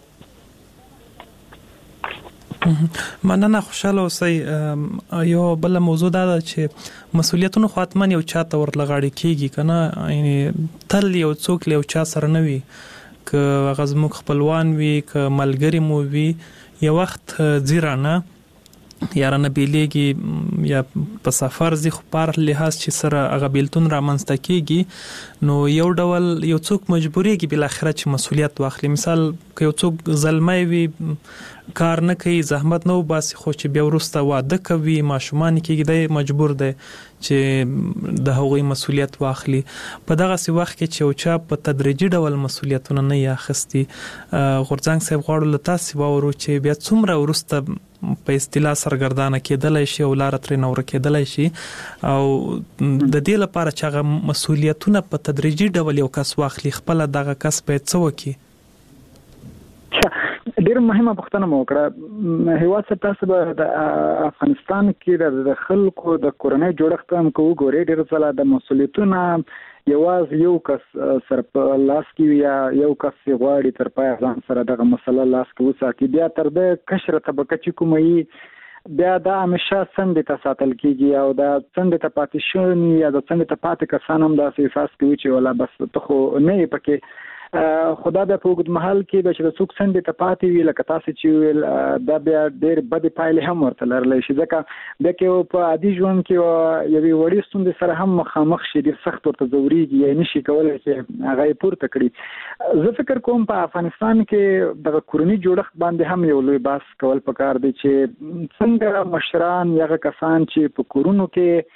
مننه خوشاله اوسئ یو بل موضوع دا ده چې مسؤلیتونو خو حتما یو چاته ورلغاړي کېږي که نه یعنې تل یو څوک له یو چا سره نه وي که هغه زموږ خپلوان وي که ملګري مو وي یو وخت ځي رانه یا رانه بیلیږي یا په سفر ځي خو په هر لحاظ چې سره هغه بیلتون رامنځته کېږي نو یو ډول یو څوک مجبورېږي بالاخره چې مسؤلیت واخلي مثال که یو څوک زلمی وي کار نه کوي زحمت نه وباسي خو چې بیا وروسته واده کوي ماشومان کېږي دی مجبور دی چې د هغوی مسؤلیت واخلي په دغسې وخت کې چې یو چا په تدریجي ډول مسؤلیتونه نه یې اخیستي غورځنګ صاحب غواړو له تاسې واورو چې بیا څومره وروسته په اصطلاح سرګردانه کېدلی شي او لاره ترې نه ورکېدلی شي او د دې لپاره چې هغه مسؤلیتونه په تدریجي ډول یو کس واخلي خپله دغه کس باید څه وکړي؟ ډېر مهمه پوښتنه مو وکړه هېواد صاحب تاسو به د افغانستان کې د خلکو د کورنۍ جوړښت هم که وګورئ ډېر ځله د مسؤلیتونه یوازې یو کس سره په لاس کې وي یا یو کس یې غواړي تر پایه ځان سره دغه مسله لاس کې وساتي بیا تر د کشره طبقه چې کومه وي بیا دا همیشه څنډې ته ساتل کېږي او دا څنډې ته پاتې شوي یا د څنډې ته پاتې کسان هم داسې احساس کوي چې ولا بس ته خو نه یې پکې خدا د په اوږد مهال کې به چې د څوک څنډې ته پاتې وي لکه تاسو چې ویل دا بیا ډېر بدې پایلې هم ورته لرلی شي ځکه بیا کې په عادي ژوند کې یوې وړې ستونزې سره هم مخامخ شي ډېر سخت ورته ځورېږي یا نه شي کولی چې هغه یې پورته کړي زه فکر کوم په افغانستان کې دغه کورني جوړښت باندې هم یو لوی بحث کول پکار دی چې څنګه مشران یا هغه کسان چې په کورونو کې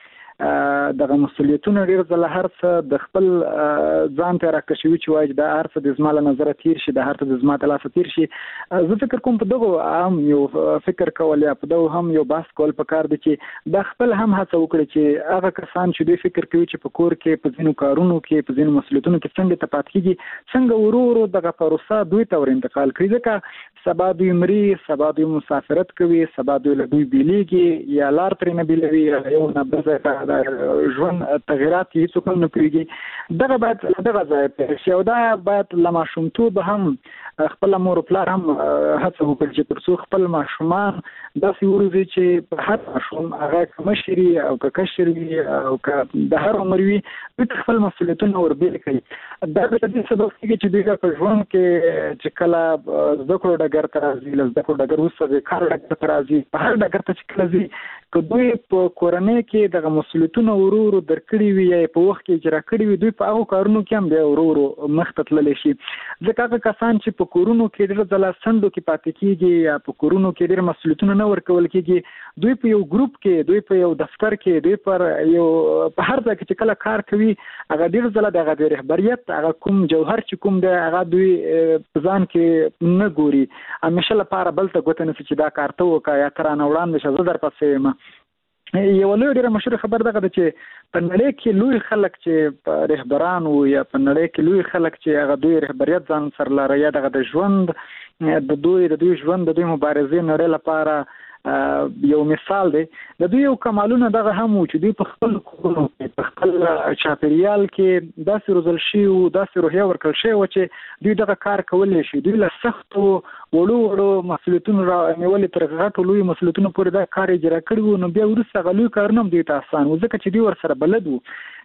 دغه مسؤلیتونه ډېر ځله هر څه د خپل ځان ته راکشوي چې وایي دا هر څه د زما له نظره تیر شي دا هر څه د زما د لاسه تیر شي زه فکر کوم په دغو هم یو فکر کول یا په دغو هم یو بحث کول پکار دی چې دا خپل هم هڅه وکړي چې هغه کسان چې دوی فکر کوي چې په کور کې په ځینو کارونو کې په ځینو مسؤلیتونو کې څنګه ته پاتې کېږي څنګه ورو ورو دغه پروسه دوی ته ور انتقال کړي ځکه سبا دوی مري سبا دوی مسافرت کوي سبا دوی له دوی بیلیږي یا لار ترې نه بیلوي یو نه بل ځای ژوند تغیرات هیڅ کوم نه پوهېږي دغه باید دغه ځای پېښ شي او دا باید له ماشومتوبه هم خپل مور او پلار هم هڅه وکړي چې تر څو خپل ماشومان داسې وروزي چې په هر ماشوم هغه که مشر وي او که کشر وي او که د هر عمر وي دوی ته خپل مسؤلیتونه وربېل کړي دا د دې سبب کېږي چې دوی په ژوند کې چې کله زده کړو ډګر ته راځي له زده کړو ډګر وروسته د کار ډګر ته راځي په هر ډګر ته چې کله ځي که دوی په کورنۍ کې دغه مسؤلیتونه ورو ورو درکړي وي یا په وخت کې اجرا کړي وي دوی په هغو کارونو کې هم بیا ورو ورو مخ ته تللی شي ځکه هغه کسان چې په کورونو کې ډېر ځله څنډو کې پاتې کېږي یا په کورونو کې ډېر مسؤلیتونه نه ورکول کېږي دوی په یو ګروپ کې دوی په یو دفتر کې دوی پر یو په هر ځای کې چې کله کار کوي هغه ډېر ځله دغه د رهبریت هغه کوم جوهر چې کوم دی هغه دوی په ځان کې نه ګوري همیشه لپاره بل ته ګوته نیسي چې دا کار ته وکړه یا ته رانه وړاندې شه زه درپسې یم یو لوی ډېره مشهوره خبر دغه ده چې په نړۍ کې لوی خلک چې رهبران وو یا په نړۍ کې لوی خلک چې هغه دوی رهبریت ځان سره لري یا دغه د ژوند د دوی ژوند د دوی مبارزې نړۍ لپاره یو مثال دی د دوی یو کمالونه دغه هم وو چې دوی په خپل کورونو کې په خپل چاپېریال کې داسې روزل شوي وو داسې روحیه ورکړل شوې وه چې دوی دغه کار کولی شي دوی له سختو وړو وړو مسؤلیتونو را نیولې تر غټو لویو مسؤلیتونو پورې دا کار اجرا کړی وو نو بیا وروسته هغه لوی کارونه هم دوی ته اسان وو ځکه چې دوی ورسره بلد وو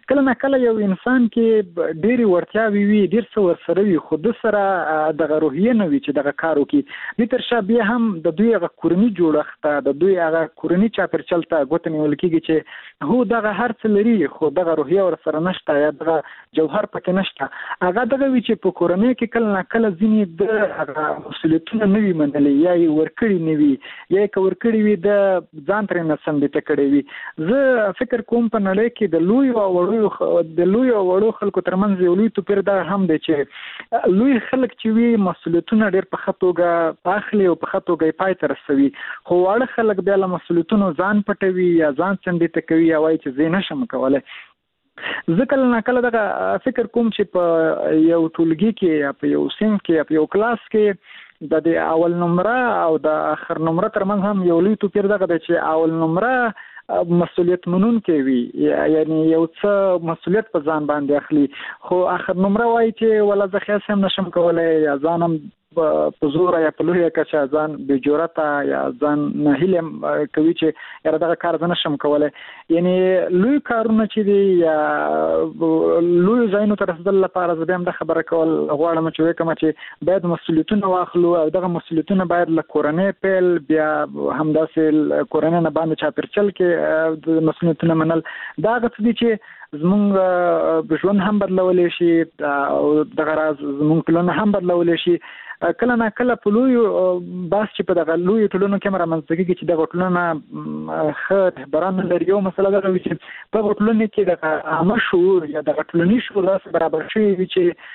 کله نه کله یو انسان کې ډېری ورتیاوي وي، ډېر څه ورسره وي، خو د سره دغه روحیه نه وي چې دغه کار وکړي. د تر شا بیا هم د دوی هغه کورني جوړښت، د دوی هغه کورني چاپېرچل ته ګوته نیول کېږي چې هو دغه هر څه لري خو دغه روحیه ورسره نشته یا دغه جوهر پکې نشته. هغه دغه وي چې په کورنۍ کې کله نه کله ځینې د هغه مسؤلیتونه نه وي منلي یا یې ورکړي نه وي یا یې که ورکړي وي د ځان ترې نه سمبېته کړی وي. زه فکر کوم په نړۍ کې د لویو او وړو خلکو ترمنځ یو لوی توپیر دا هم دی چې لوی خلک چې وي مسؤلیتونه ډېر په ښه توګه اخلي او په ښه توګه یې پای ته رسوي، خو واړه خلک بیا له مسؤلیتونو ځان پټوي یا ځان سمبېته کوي یا وایي چې زه نشم کولی. زه کله نه کله دغه فکر کوم چې په یو ټولګي کې یا په یو صنف کې یا په یو کلاس کې د اول نمره او د آخر نمره ترمنځ هم یو لوی توپیر دغه دی چې اول نمره مسؤلیت منونکی وي، یعنی یو څه مسؤلیت په ځان باندې اخلي، خو آخر نمره وایي چې ولا زه خیاس هم نشم کولی یا ځان هم په زوره یا په لویه کچه ځان بې جرأته یا ځان ناهیلی کوي چې یاره دغه کار زه نشم کولی. یعنی لوی کارونه چې دي یا لویو ځایونو ته رسېدل لپاره زه بیا هم دا خبره کول غواړم چې وکړم چې باید مسؤلیتونه واخلو او دغه مسؤلیتونه باید له کورنۍ پیل، بیا همداسې کورنۍ نه باندې چاپېرچل کې د مسؤلیتونه منل دا هغه څه دي چې زمونږ ژوند هم بدلولی شي او دغه راز زمونږ ټولنه هم بدلولی شي. کله نه کله په لویو بحث چې په دغه لویو ټولنو کې رامنځته کېږي چې دغه ټولنه ښه رهبران نه لري. یو مسله دغه وي چې په دغه ټولنې کې دغه عامه شعور یا دغه ټولنیز شعور داسې برابر شوی وي چې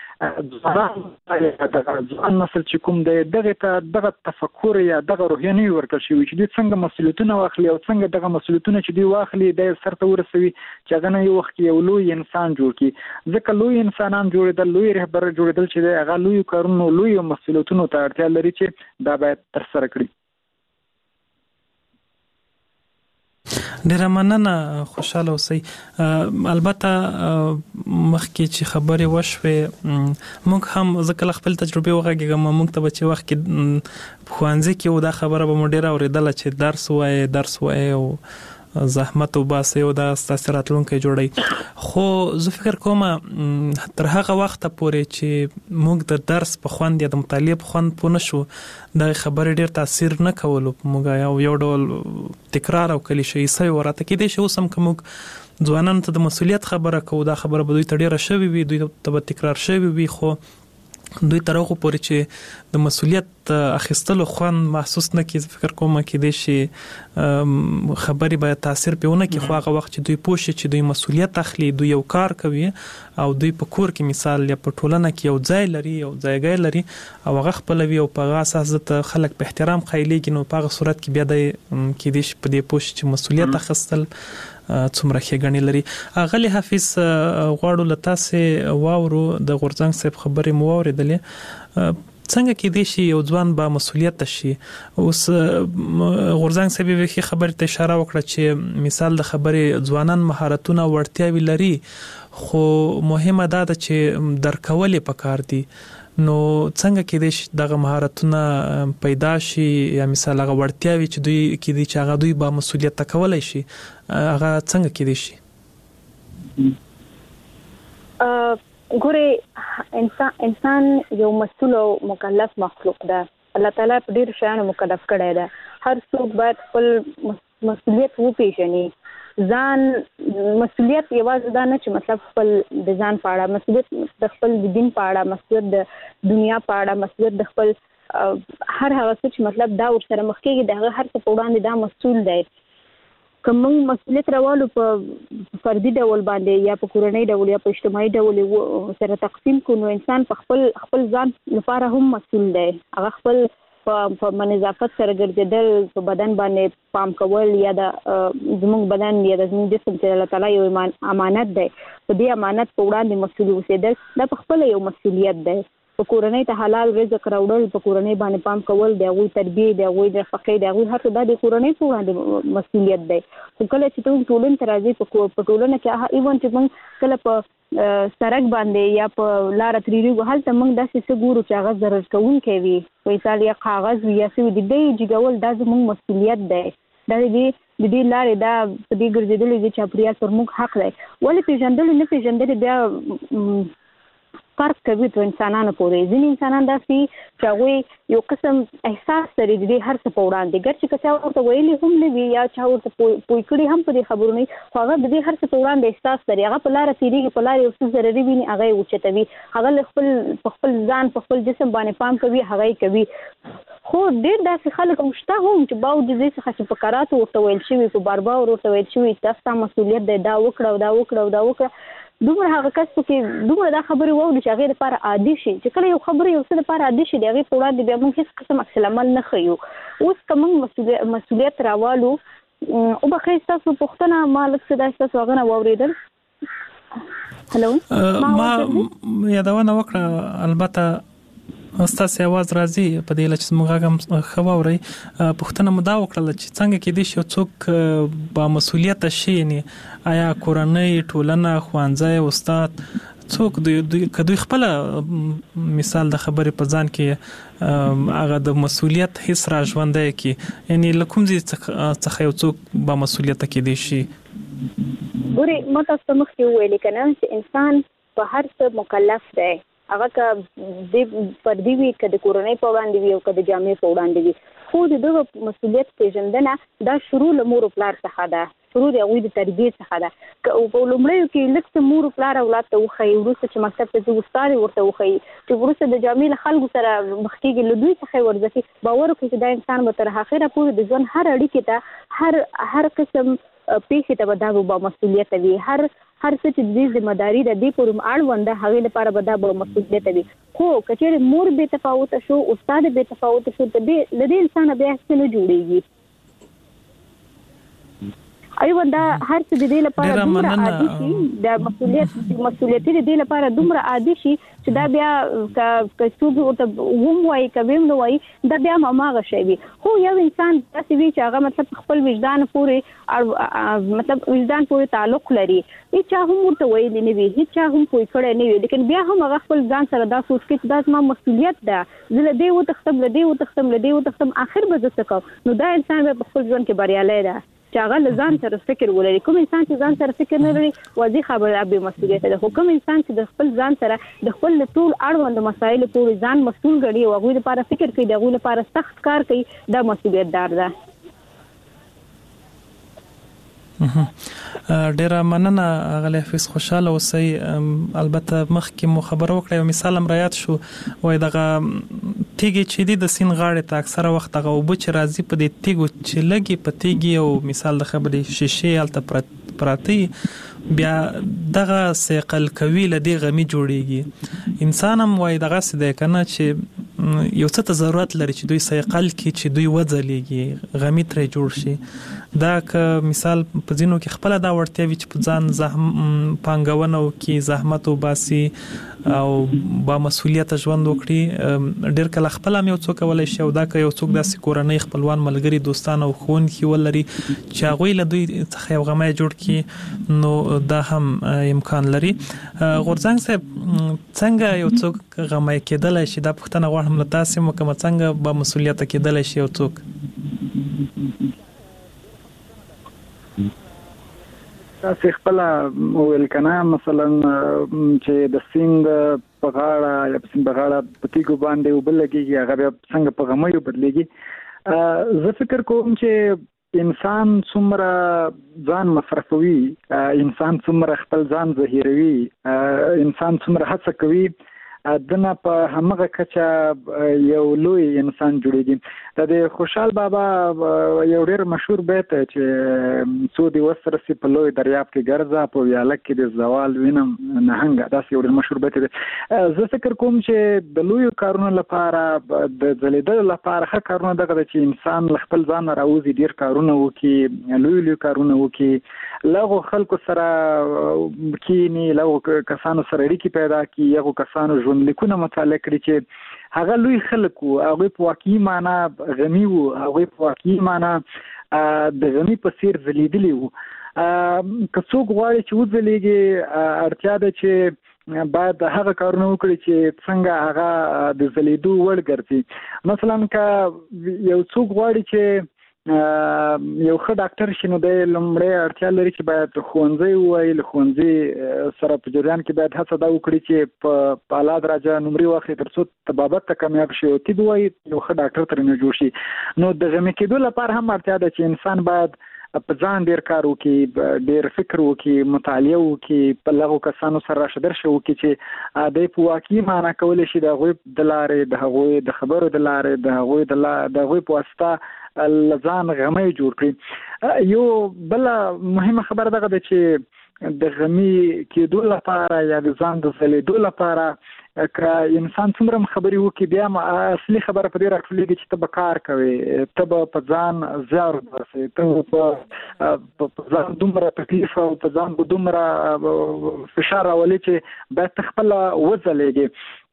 ځوان نسل چې کوم دی دغه ته دغه تفکر یا دغه روحیه نه وي ورکړل شوي چې دوی څنګه مسؤلیتونه واخلي او څنګه دغه مسؤلیتونه چې دوی واخلي د سرته ورسوي چې هغه نه یو وخت یو لوی انسان جوړ کړي. ځکه لوی انسانان جوړېدل، لوی رهبر جوړېدل چې دی هغه لویو کارونو لویو مسؤلیتونو ته اړتیا لري چې دا باید ترسره کړي. ډیره مننه، خوشاله اوسئ. البته مخکې چې خبرې وشوې موږ هم ځکه خپل تجربه وغږیږم، موږ ته چې وخت کې ښوونځي کې دا خبره به مو ډیره اوریدله چې درس وایي او زحمت وباسي او دا ستاسو راتلونکي جوړي. خو زه فکر کوم تر هغه وخت پورې چې موږ د درس په خوند یا د مطالعې په خوند پوه نشو دا خبرې ډیر تاثیر نه کولو په موږ یو ډول تکرار او کلیشې سوي ورته کېدای شي. اوس هم که موږ ځوانانو ته د مسؤلیت خبره کوو دا خبره به دوی ته ډیره شوي وي، دوی ته به تکرار شوي وي، خو دوی تر هغه پورې چې د مسؤلیت اخیستلو خوند محسوس نه کړي فکر کوم کېدای شي خبرې باید تاثیر پیونه کې. خو هغه وخت چې دوی پوه شي چې دوی مسؤلیت اخلي، دوی یو کار کوي او دوی په کور کې مثال یا په ټولنه کې یو ځای لري، یو ځایګی لري او هغه خپلوي او په هغه اساس ته خلک په احترام قایلیږي، نو په هغه صورت کې بیا د کېدای شي په دې پوه شي چې مسؤلیت اخیستل څومره ښېګڼې لري. غلی حافظ غواړو له تاسې واورو، د غورځنګ صاحب خبرې مو واورېدلې، څنګه کېدای شي یو ځوان با مسؤلیت شي؟ اوس غورځنګ صاحب یې خبرې ته اشاره وکړه چې مثال د خبرې ځوانان مهارتونه وړتیاوې لري، خو مهمه دا ده چې درکول یې پکار دي. نو څنګه کېدای شي دغه مهارتونه پیدا شي یا مثال هغه وړتیاوې چې دوی کېدای چې هغه دوی با مسؤلیت کولی شي، هغه څنګه کېدای شي؟ ګوره انسان یو مسؤل او مکلف مخلوق ده. الله تعالی په ډېرو شیانو مکلف کړی ده. هر څوک باید خپل مسؤلیت وپېژني. ځان مسؤلیت یوازې دا نه چې مطلب خپل د ځان په اړه، مسؤلیت د خپل دین په اړه، مسؤلیت د دنیا په اړه، مسؤلیت د خپل هر هغه څه چې مطلب دا ورسره مخ کېږي د هغه هر څه په وړاندې دا مسؤل دی. که موږ مسؤلیت راوالو په فردي ډول باندې یا په کورنۍ ډول یا په اجتماعي ډول سره تقسیم کړو، نو انسان په خپل ځان لپاره هم مسؤل دی. هغه خپل په نظافت سره ګرځېدل، په بدن باندې پام کول یا د زموږ بدن یا د زموږ جسم چې الله تعالی یو امانت دی، په دې امانت په وړاندې مسؤل اوسېدل دا په خپله یو مسؤلیت دی. په کورنۍ ته حلال رزق راوړل، په کورنۍ باندې پام کول، د هغوی تربیې، د هغوی نفقې، د هغوی هر څه دا د کورنۍ په وړاندې مسؤلیت دی. خو کله چې ته ټولنې ته راځې، په ټولنه کې ایون چې موږ کله په سړک باندې یا په لاره تېرېږو، هلته موږ داسې څه ګورو چې هغه ضرر کوونکی وي، په مثال یا کاغذ وي یا څه وي، د دې جګول دا زموږ مسؤلیت دی. دا د د دې لارې دا په دې ګرځېدلې دي چې چاپیریال پر موږ حق دی ولې پیژندل نه پیژندل بیا فرق کوي په انسانانو پورې ځینې انسانان داسې چې هغوی یو قسم احساس لري د هر څه په وړاندې ګرچې که چا ورته ویلي هم نه وي یا چا ورته پوه کړي هم په دې خبرو نه خو هغه د دې هر څه په وړاندې احساس لري هغه په لاره تېرېږي په لاره یو څه ضرري ویني هغه یې اوچتوي هغه په خپل ځان په خپل جسم باندې پام کوي هغه یې کوي خو ډېر داسې خلک هم شته هم چې باوجود دې څخه چې په کراتو ورته ویل شوي په باربار ورته ویل شوي تاسو ته مسؤلیت دی دا وکړه او دا وکړه او دا وکړه دومره هغه کس کې دومره دا خبرې واوري چې هغې لپاره عادي شي چې کله یو خبره یو څه لپاره عادي شي د هغې په وړاندې بیا موږ هېڅ قسم عکس العمل نه ښیو اوس که موږ مسؤلیت راوالو وبخښئ ستاسو پوښتنه ما لږ څه دا ستاسو هغه نه واورېدل هلو ما یادونه وکړه البته ستاسو आवाज راځي په دې لچ موږ هم خبري پښتنه مدا وکړه چې څنګه کې دي شو څوک با مسؤلیت شي نه آیا کورنۍ ټولنه خوانځي استاد څوک دوی خپل مثال د خبرې په ځان کې هغه د مسؤلیت حس را ژوندې کې یعنی لکم زی څخه یو څوک با مسؤلیت کې دي شي ګوري متاسو مخ کې ویل کنه چې انسان په هر څه مکلف دی هغه که د پردي وي که د کورنۍ په وړاندې وي او که د جامعې په وړاندې وي خو د دغه مسؤلیت پیژندنه دا شروع له مور او پلار څخه ده شروع د هغوی د تربیې څخه ده که په لومړیو کې لږ څه مور او پلار اولاد ته وښایي وروسته چې مکتب ته ځي استاد ورته وښایي چې وروسته د جامعې له خلکو سره مخ کېږي له دوی څخه یې ورځي باور وکړي چې دا انسان به تر اخره پورې د ژوند هر اړیکې ته هر قسم پیښې ته به دا به مسؤلیت وي هر څه چې د ذمہداري د دې پورې اړوند ده هغې لپاره به دا به مسؤلیت وي خو که چېرې مور بې تفاوته شو استاد بې تفاوته شو له دې انسانه بیا هېڅ نه جوړېږي ایوه دا هر څه د دې لپاره دومره عادي شي د مسؤلیت د دې لپاره دومره عادي شي چې دا بیا که څوک ورته وم وایي که ویم نه وایي دا بیا هماغه شی وي خو یو انسان داسې وي چې هغه مطلب خپل وجدان پورې مطلب وجدان پورې تعلق لري هیچا هم ورته ویلي نه وي هیچا هم پوه کړی نه وي لیکن بیا هم هغه خپل ځان سره دا سوچ کوي چې دا زما مسؤلیت ده زه له دې وتښتم له دې وتښتم له دې وتښتم آخر به زه څه کوم نو دا انسان به په خپل ژوند کې بریالی ده چې هغه له ځان سره فکر ولري کوم انسان چې ځان سره فکر نه لري واضح خبره به مسؤلیت ده خو کوم انسان چې د خپل ځان سره د خپل ټول اړوند مسایلو پورې ځان مسؤل ګڼي او هغوی لپاره فکر کوي د هغوی لپاره سخت کار کوي دا مسؤلیت دار ده ډیره مننه غلی حفیظ خوشاله اوسئ البته مخکې مو خبر وکړه یو مثال هم رایاد شو وای دغه تیږي چې د سین غاړې ته اکثره وخت دغه اوبه چې راځي په دې تیږو چې لګي په تیږي او مثال د خبرې شیشې هلته پراتی بیا دغه سیقل کوي لدی غمی جوړیږي انسان هم وای دغه سده کنه چې یو څه ته ضرورت لري چې دوی سیقل کی چې دوی وځلېږي غمی ترې جوړ شي دا که مثال په ځینو کې خپل دا ورته وی چې په ځان پانګونه وکي زحمت وباسي او با مسؤلیت ژوند وکړي ډېر کله خپل هم یو څوک ولای شي او دا که یو څوک داسې کورنۍ خپلوان ملګری دوستان او ښوونکي ولري چې هغوی له دوی څخه یو غمی جوړ کړي نو دا هم امکان لري غورځنګ صاحب څنګه یو څوک غمی کېدلی شي دا پوښتنه غواړم له تاسې مو کومه څنګه با مسؤلیت کېدلی شي یو څوک تاسو خپل ویل کنه مثلا چې د سیند په غاړه یا په سیند په غاړه په تیګو باندې وبلګي هغه بیا څنګه په غمیو بدلېږي زه فکر کوم چې انسان څومره ځان مصرفوي انسان څومره خپل ځان ظاهروي انسان څومره هڅه کوي دنه په همغه کچه یو لوی انسان جوړیږي د خوشحال بابا یو ډېر مشهور بیت چې څو دی وسرسي په لوی دریاب کې ګرځا په ویاله کې د زوال وینم نهنګ دا یو ډېر مشهور بیت دی زه فکر کوم چې د لوی کارونو لپاره د ځلیدلو لپاره ښه کارونه دغه چې انسان خپل ځان راوځي ډېر کارونه وکړي لوی کارونه وکړي لغو خلکو سره کینی لغو کسانو سره اړیکې پیدا کړي یغو کسانو ژوند لیکونه مطالعه کړي چې هغه لوی خلک وو هغوی په واقعي معنا غني وو هغوی په واقعي معنا د غني په څیر ځلیدلي وو که څوک غواړي چې وځلیږي اړتیا ده چې باید هغه کارونه وکړي چې څنګه هغه د ځلیدو وړ ګرځي مثلا که یو څوک غواړي چې یو ښه ډاکټر شي نو د لومړی اړتیا لري چې باید ښوونځی ووایي، له ښوونځي سره په جریان کې باید هڅه دا وکړي چې په اعلی درجه نمرې واخلي تر څو طبابت ته کامیاب شي او طب ووایي، یو ښه ډاکټر ترې جوړ شي. نو د غمي کېدو لپاره هم اړتیا ده چې انسان باید په ځان ډیر کار وکړي، ډیر فکر وکړي، مطالعه وکړي، په لغو کسانو سره راشه درشه وکړي چې د په واقعي معنا کولی شي د هغوی د لارې، د هغوی د خبرو د لارې، د هغوی په واسطه لزان غمي جوړ کړي. یو بل مهمه خبره دغه ده چې د غمي کېدو لپاره یا د ځان د ځلېدو لپاره که انسان څومره خبرې وکړي بیا اصلي خبره په دې راټولېږي چې ته به کار کوې، ته به په ځان زیار وباسې، ته په ځان دومره تکلیف او په ځان به دومره فشار راولي چې باید ته خپله وځلېږې.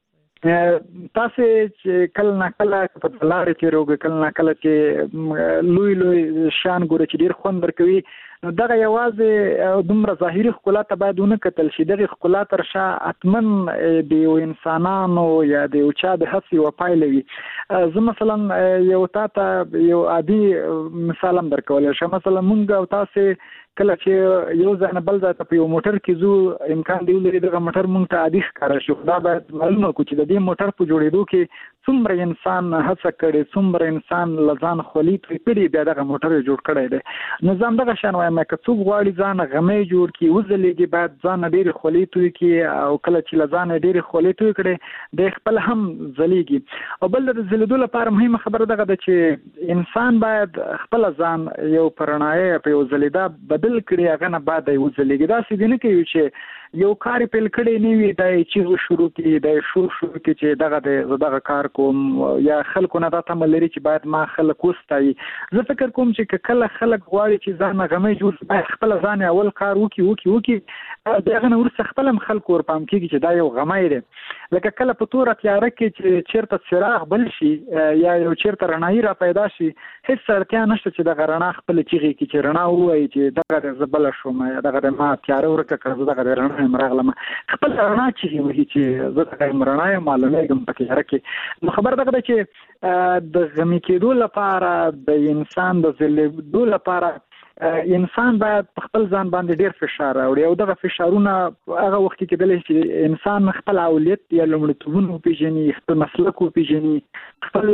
تاسې چې کله ناکله په لارې تېروږئ، کله ناکله چې لوی شیان ګورئ چې ډېر خوند ورکوي، نو دغه یوازې دومره ظاهري ښکلا ته باید ونه کتل شي. دغې ښکلا تر شا حتما د یو انسانانو یا د یو چا د هڅې یوه پایله وي. زه مثلا یو تا ته یو عادي مثال هم درکولی شم. مثلا مونږ او تاسې کله چې یو ځای نه بل ځای ته په یو موټر کې ځو، امکان دی ولري دغه موټر مونږ ته عادي ښکاره شي، خو دا باید معلومه کړو چې د دې موټر په جوړېدو کې څومره انسان هڅه کړې، څومره انسان له ځان خولي پرې کړي، بیا دغه موټر یې جوړ کړی دی. نو زه همدغه شان وایم که څوک غواړي ځان غمی جوړ کړي، وځلېږي، باید ځان ډېرې خولې توی کړي، او کله چې له ځانه ډېرې خولې توی کړي دی خپل هم ځلېږي. او بل د ځلېدو لپاره مهمه خبره دغه ده چې انسان باید خپل ځان یو په رڼایي په یو ځلېدا بدل کړي، هغه نه بعد یې وځلېږي. داسې دې نه کوي چې یو کار یې پیل کړی نه وي، دا یې چیغې شروع کړي، دا یې شور شروع کړي چې زه دغه کار کوم، یا خلکو نه دا تمه لري چې باید ما خلک وستایي. زه فکر کوم چې که کله خلک غواړي چې ځان غمی جوړ کړي، باید خپله ځان یې اول کار وکړي، د هغه نه وروسته خپله هم خلکو ورپام کېږي چې دا یو غمی دی. لکه کله په توره تیاره کې چې چېرته څراغ بل شي یا یو چېرته رڼایي را پیدا شي، هېڅ اړتیا نشته چې دغه رڼا خپله چیغې کړي چې رڼا ووایي چې دغه دی زه بله شوم، یا دغه دی ما تیاره ورکه کړه، زه دغه دی رڼا یم راغلم. خپل رڼا چیغې وهي چې زه دغه یم رڼا یم، معلومېږم په تیاره کې. نو خبره دغه ده چې د غمي کېدو لپاره، د انسان د ځلېدو لپاره انسان باید په خپل ځان باندې ډیر فشار راوړي، او دغه فشارونه هغه وخت کې کېدلی چې انسان خپل اولویت یا لومړیتوبونه وپېژني، خپل مسلک وپېژني، خپل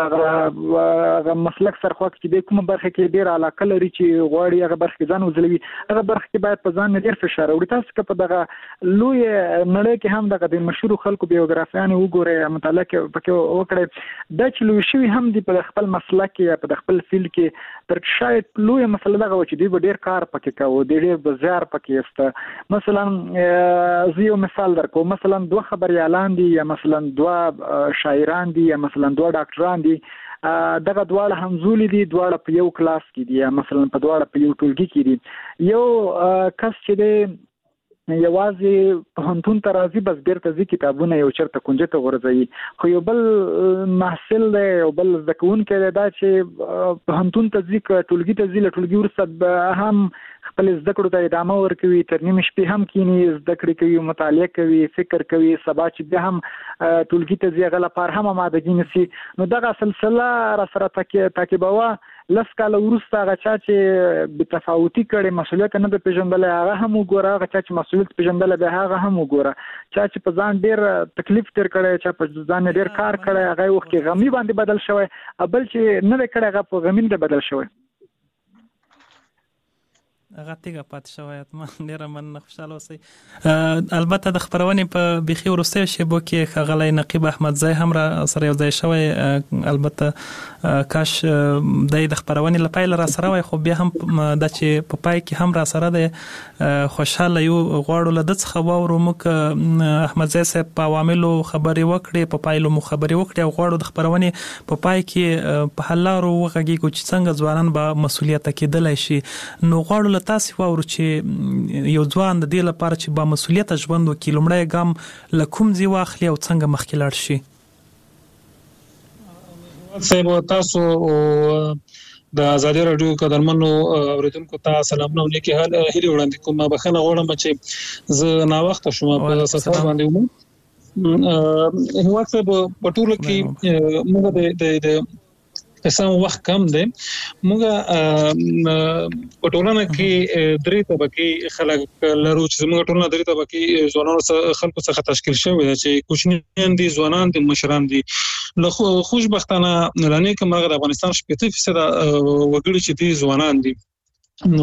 مسلک سرخوا چې د کومه برخه کې ډیر علاقه لري چې غواړي هغه برخه کې ځان وځلوي، هغه برخه کې باید په ځان ډیر فشار راوړي. تاسو که په دغه لوی نړۍ کې هم دغه د مشهورو خلکو بیوګرافیانې وګورئ، مطالعه پکې وکړئ، دا چې لوی شوي هم دي په خپل مسلک کې یا په خپل فیلډ کې، تر شاید لوی مسله دغه و چې دوی به ډېر کار پکې کوو، ډېر به زیار پکې ایسته. مثلا زه یو مثال درکوم، مثلا 2 خبریالان دي، یا مثلا 2 شاعران دي، یا مثلا 2 ډاکټران دي، دغه دواړه همزولي دي، دواړه په یو کلاس کې دي، یا مثلا په دواړه په یو ټولګي کې دي. یو کس چې دی یوازې پوهنتون ته راځي، بس بیرته ځي کتابونه یو چېرته کونجې ته غورځوي، خو یو بل محصل دی، یو بل زده کوونکی دی دا چې پوهنتون ته ځي، که ټولګي ته ځي، له ټولګي وروسته هم خپل زده کړو ته ادامه ورکوي، تر نیمې شپې هم کینی، زده کړې کوي، مطالعه کوي، فکر کوي، سبا چې بیا هم ټولګي ته ځي هغه لپاره هم آمادګي نیسي. نو دغه سلسله را سره تعقیبوه. 10 کاله وروسته هغه چا چې بتفاوتي کړي، مسؤلیت نه د پیژندلی، هغه هم وګوره، هغه چا چې مسؤلیت پیژندلی بیا هغه هم وګوره. چا چې په ځان ډېر تکلیف تیر کړی، چا په ځان ډېر کار کړی، هغه وخت کې غمي باندې بدل شوی، بل چې نه دی کړی هغه په غمین دی بدل شوی. هغه تیګه پات شوی، ما ډېره مننه، خوشحاله اوسئ. البته د خپرونې په بیخي وروستیو شیبو کې ښاغلی نقیب احمدزی هم را سره یو ځای شوی، البته کاش دی د خپرونې له پیله را سره وای، خو بیا هم دا چې په پای کې هم را سره دی، خوشحاله یو، غواړو له ده څخه واورو موږ احمدزی صاحب په عواملو خبرې وکړې، په پایلو مو خبرې وکړې، او غواړو د خپرونې په پای کې په حل لارو وغږیږو چې څنګه ځوانان به مسؤلیته کېدلی شي. نو غواړو له تاسې واورو چې یو ځوان د دې لپاره چې با مسؤلیته ژوند وکړي، لومړی ګام له کوم ځای واخلي او څنګه مخکې لاړ شي؟ صاحب تاسو د ازادي راډیو قدرمنو اوریدونکو ته سلامونه ولیکي، هیله وړاندې کوم. بخښنه غواړم چې زه ناوخته شوم په سفر باندې وم. هیواد صاحب په ټوله کې موږ د قسم وخت کم دی موږ په ټولنه کې درې طبقه خلک لرو چې موږ ټولنه درې طبقه ځوانانو خلکو څخه تشکیل شوی چې کوچنیان دي ځوانان دي مشران دي له خوشبختانه لنی کوم د افغانستان 70% وګړي چې دي ځوانان دي نو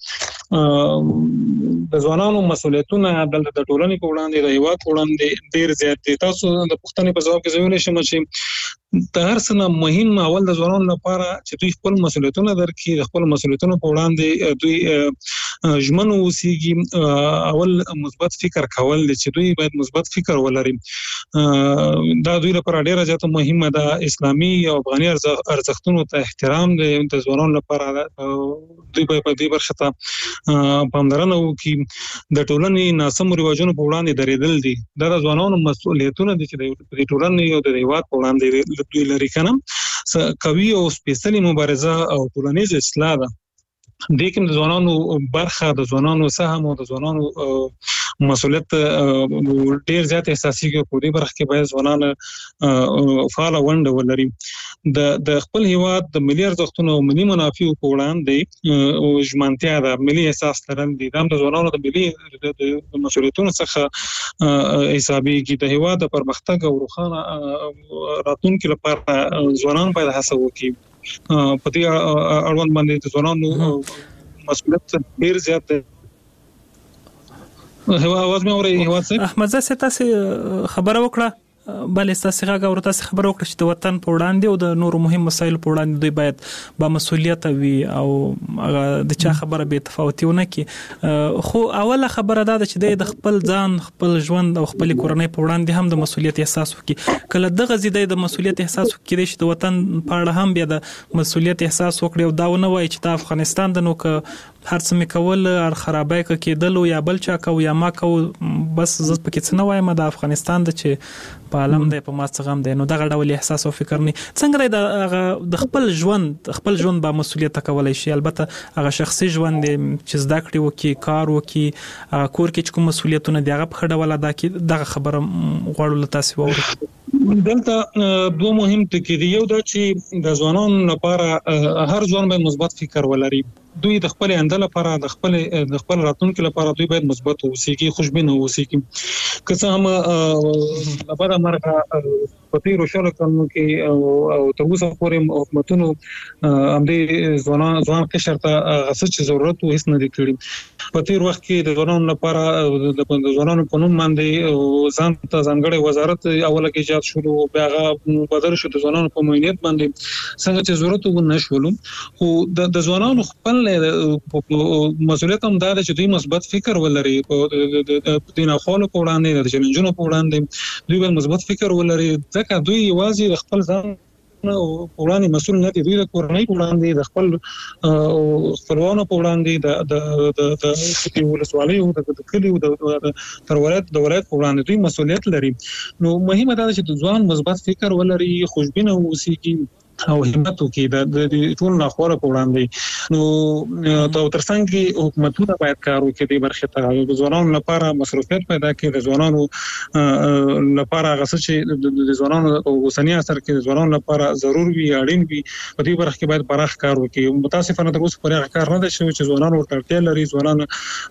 د ځوانانو مسؤلیتونه د ټولنې په وړاندې د هیواد په وړاندې ډیر زیات دي. تاسو د پوښتنې په ځواب کې زویل شم چې د هر څه نه مهم اول د ځوانانو لپاره چې دوی خپل مسؤلیتونه درکړي، د خپل مسؤلیتونو په وړاندې دوی ژمن اوسېږي. اول مثبت فکر کول دي چې دوی باید مثبت فکر ولري. دا دوی لپاره ډیره زیاته مهمه ده. اسلامي او افغاني ارزښتونو ته احترام دی د ځوانانو لپاره. دوی په دې برخه ته پاملرنه وکړي. د ټولنې ناسم رواجونو په وړاندې درېدل دي. دا د ځوانانو مسؤلیتونه دي چې د ټولنې او د هیواد په وړاندې دوی لري کنه قوي او سپیشلی مبارزه او ټولنیز اصلاح ده. د کوم د ځوانانو برخه د ځوانانو سهم او د ځوانانو مسؤلیت ډیر زیات احساسي کې په دې برخه کې باید ځوانان فعال ونډه ولري. د خپل هیواد د ملي ارزښتونو او ملي منافعو په وړاندې او ژمنتیا ده، ملي احساس لرل دي. دا د ځوانانو د ملي مسؤلیتونو څخه حسابيږي. د هیواد د پرمختګ او روښانه راتلونکي لپاره ځوانان باید هڅه وکړي. په دې اړوند باندې د ځوانانو مسؤلیت ډیر زیات دی. اواز مې اوري هوا څه احمد زه تاسو خبره وکړه بلې تاسو هغه ورته خبر وکړه چې د وطن په وړاندې او د نورو مهم مسایلو په وړاندې دوی باید با مسؤلیت وي او د چا خبره به تفاوتي ونه کی. خو اوله خبره ده چې د خپل ځان، خپل ژوند او خپل کورنۍ په وړاندې هم د مسؤلیت احساس وکړي. کله دغه زیاده د مسؤلیت احساس وکړي چې د وطن په اړه هم بیا د مسؤلیت احساس وکړي او دا ونه وایي چې د افغانستان د نو هر څه مې کول هر خرابای کېدل یا بل چا کو یا ما کو بس زه پکې څه نه وایم د افغانستان د چې په عالم دی په ما څه غم دی. نو دغه ډول احساس او فکر نه څنګه د خپل ژوند با مسؤلیت کولای شي. البته هغه شخصي ژوند چې زده کړې وکي، کار وکي، کور کې کوم مسؤلیتونه دی هغه په خړه ولا دغه خبره غواړو تاسو ووري. دلته دوه مهم ټکي دي. یو دا چې د ځوانانو لپاره هر ځوان باید مثبت فکر ولري. دوی د خپل انده لپاره د خپل راتلونکي لپاره دوی باید مثبت اوسېږي، خوشبینه اوسېږي. که څه هم لپاره مرګه په تیرو شلو کلونو کې او تر اوسه پورې حکومتونو همدې ځوان قشر ته غوښتل چې ضرورت هیڅ نه دی کړی. په تیر وخت کې د ځوانانو لپاره د ځوانانو په نوم باندې ځان ته ځانګړی وزارت اوله کې ایجاد شو، بیا هغه بدل شو د ځوانانو په معینیت باندې څنګه چې ضرورت ونه شول. خو د ځوانانو خپل مسؤلیت هم دا چې دوی مثبت فکر ولري. په دې نه خپل په وړاندې د چیلنجونو په وړاندې دوی باید مثبت فکر ولري. ځکه دوی یوازې خپل ځان وړاندې مسؤل نه دي. دوی د کورنۍ په وړاندې، د خپل خپلوانو په وړاندې، د ولسوالیو، د کلیو، د ولایت په وړاندې دوی مسؤلیت لري. نو مهمه ده چې د ځوان مثبت فکر ولري، خوشبینه اوسېږي او همت وکړي د ټول ناخوره په وړاندې. نو ترڅنګ کې حکومتونه باید کار وکړي د برخه ته د ځوانانو لپاره مصروفیت پیدا کړي، د ځوانانو لپاره غوښتل چې د ځوانانو اوسنی اثر کې د ځوانانو لپاره ضرور وي، اړین وي. په دې برخه کې باید پراخ کار وکړي. متاسفانه تر اوسه پورې کار نه دی شوی چې ځوانانو ورته اړتیا لري. ځوانان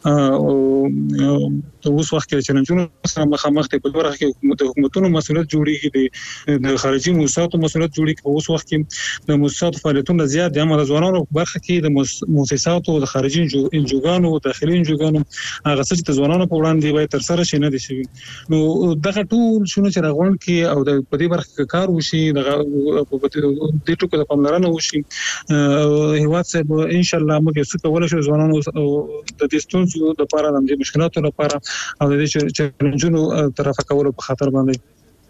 تر اوسه وخت کې چیلنجونو سره مخامخ دي. په برخه کې د حکومتونو مسؤلیت جوړیږي، د خارجي موسساتو مسؤلیت جوړیږي. په اوسه وخت د مؤسساتو فعالیتونه زیات دي، اما د ځوانانو برخه کې د مؤسساتو د خارجي انجوګانو او داخلي انجوګانو هغه څه چې د ځوانانو په وړاندې باید تر سره شي نه دي شوي. نو دغه ټول شنو چې راغون کې او د په دې برخه کې کار وشي، د دې ټکو د پاملرنه وشي. هیواد صاحب ان شاء الله موږ څه کولای شو ځوانانو د دې ستونزو لپاره، د مشکلاتو لپاره او د دې چیلنجونو طرفه کولو په خاطر باندې.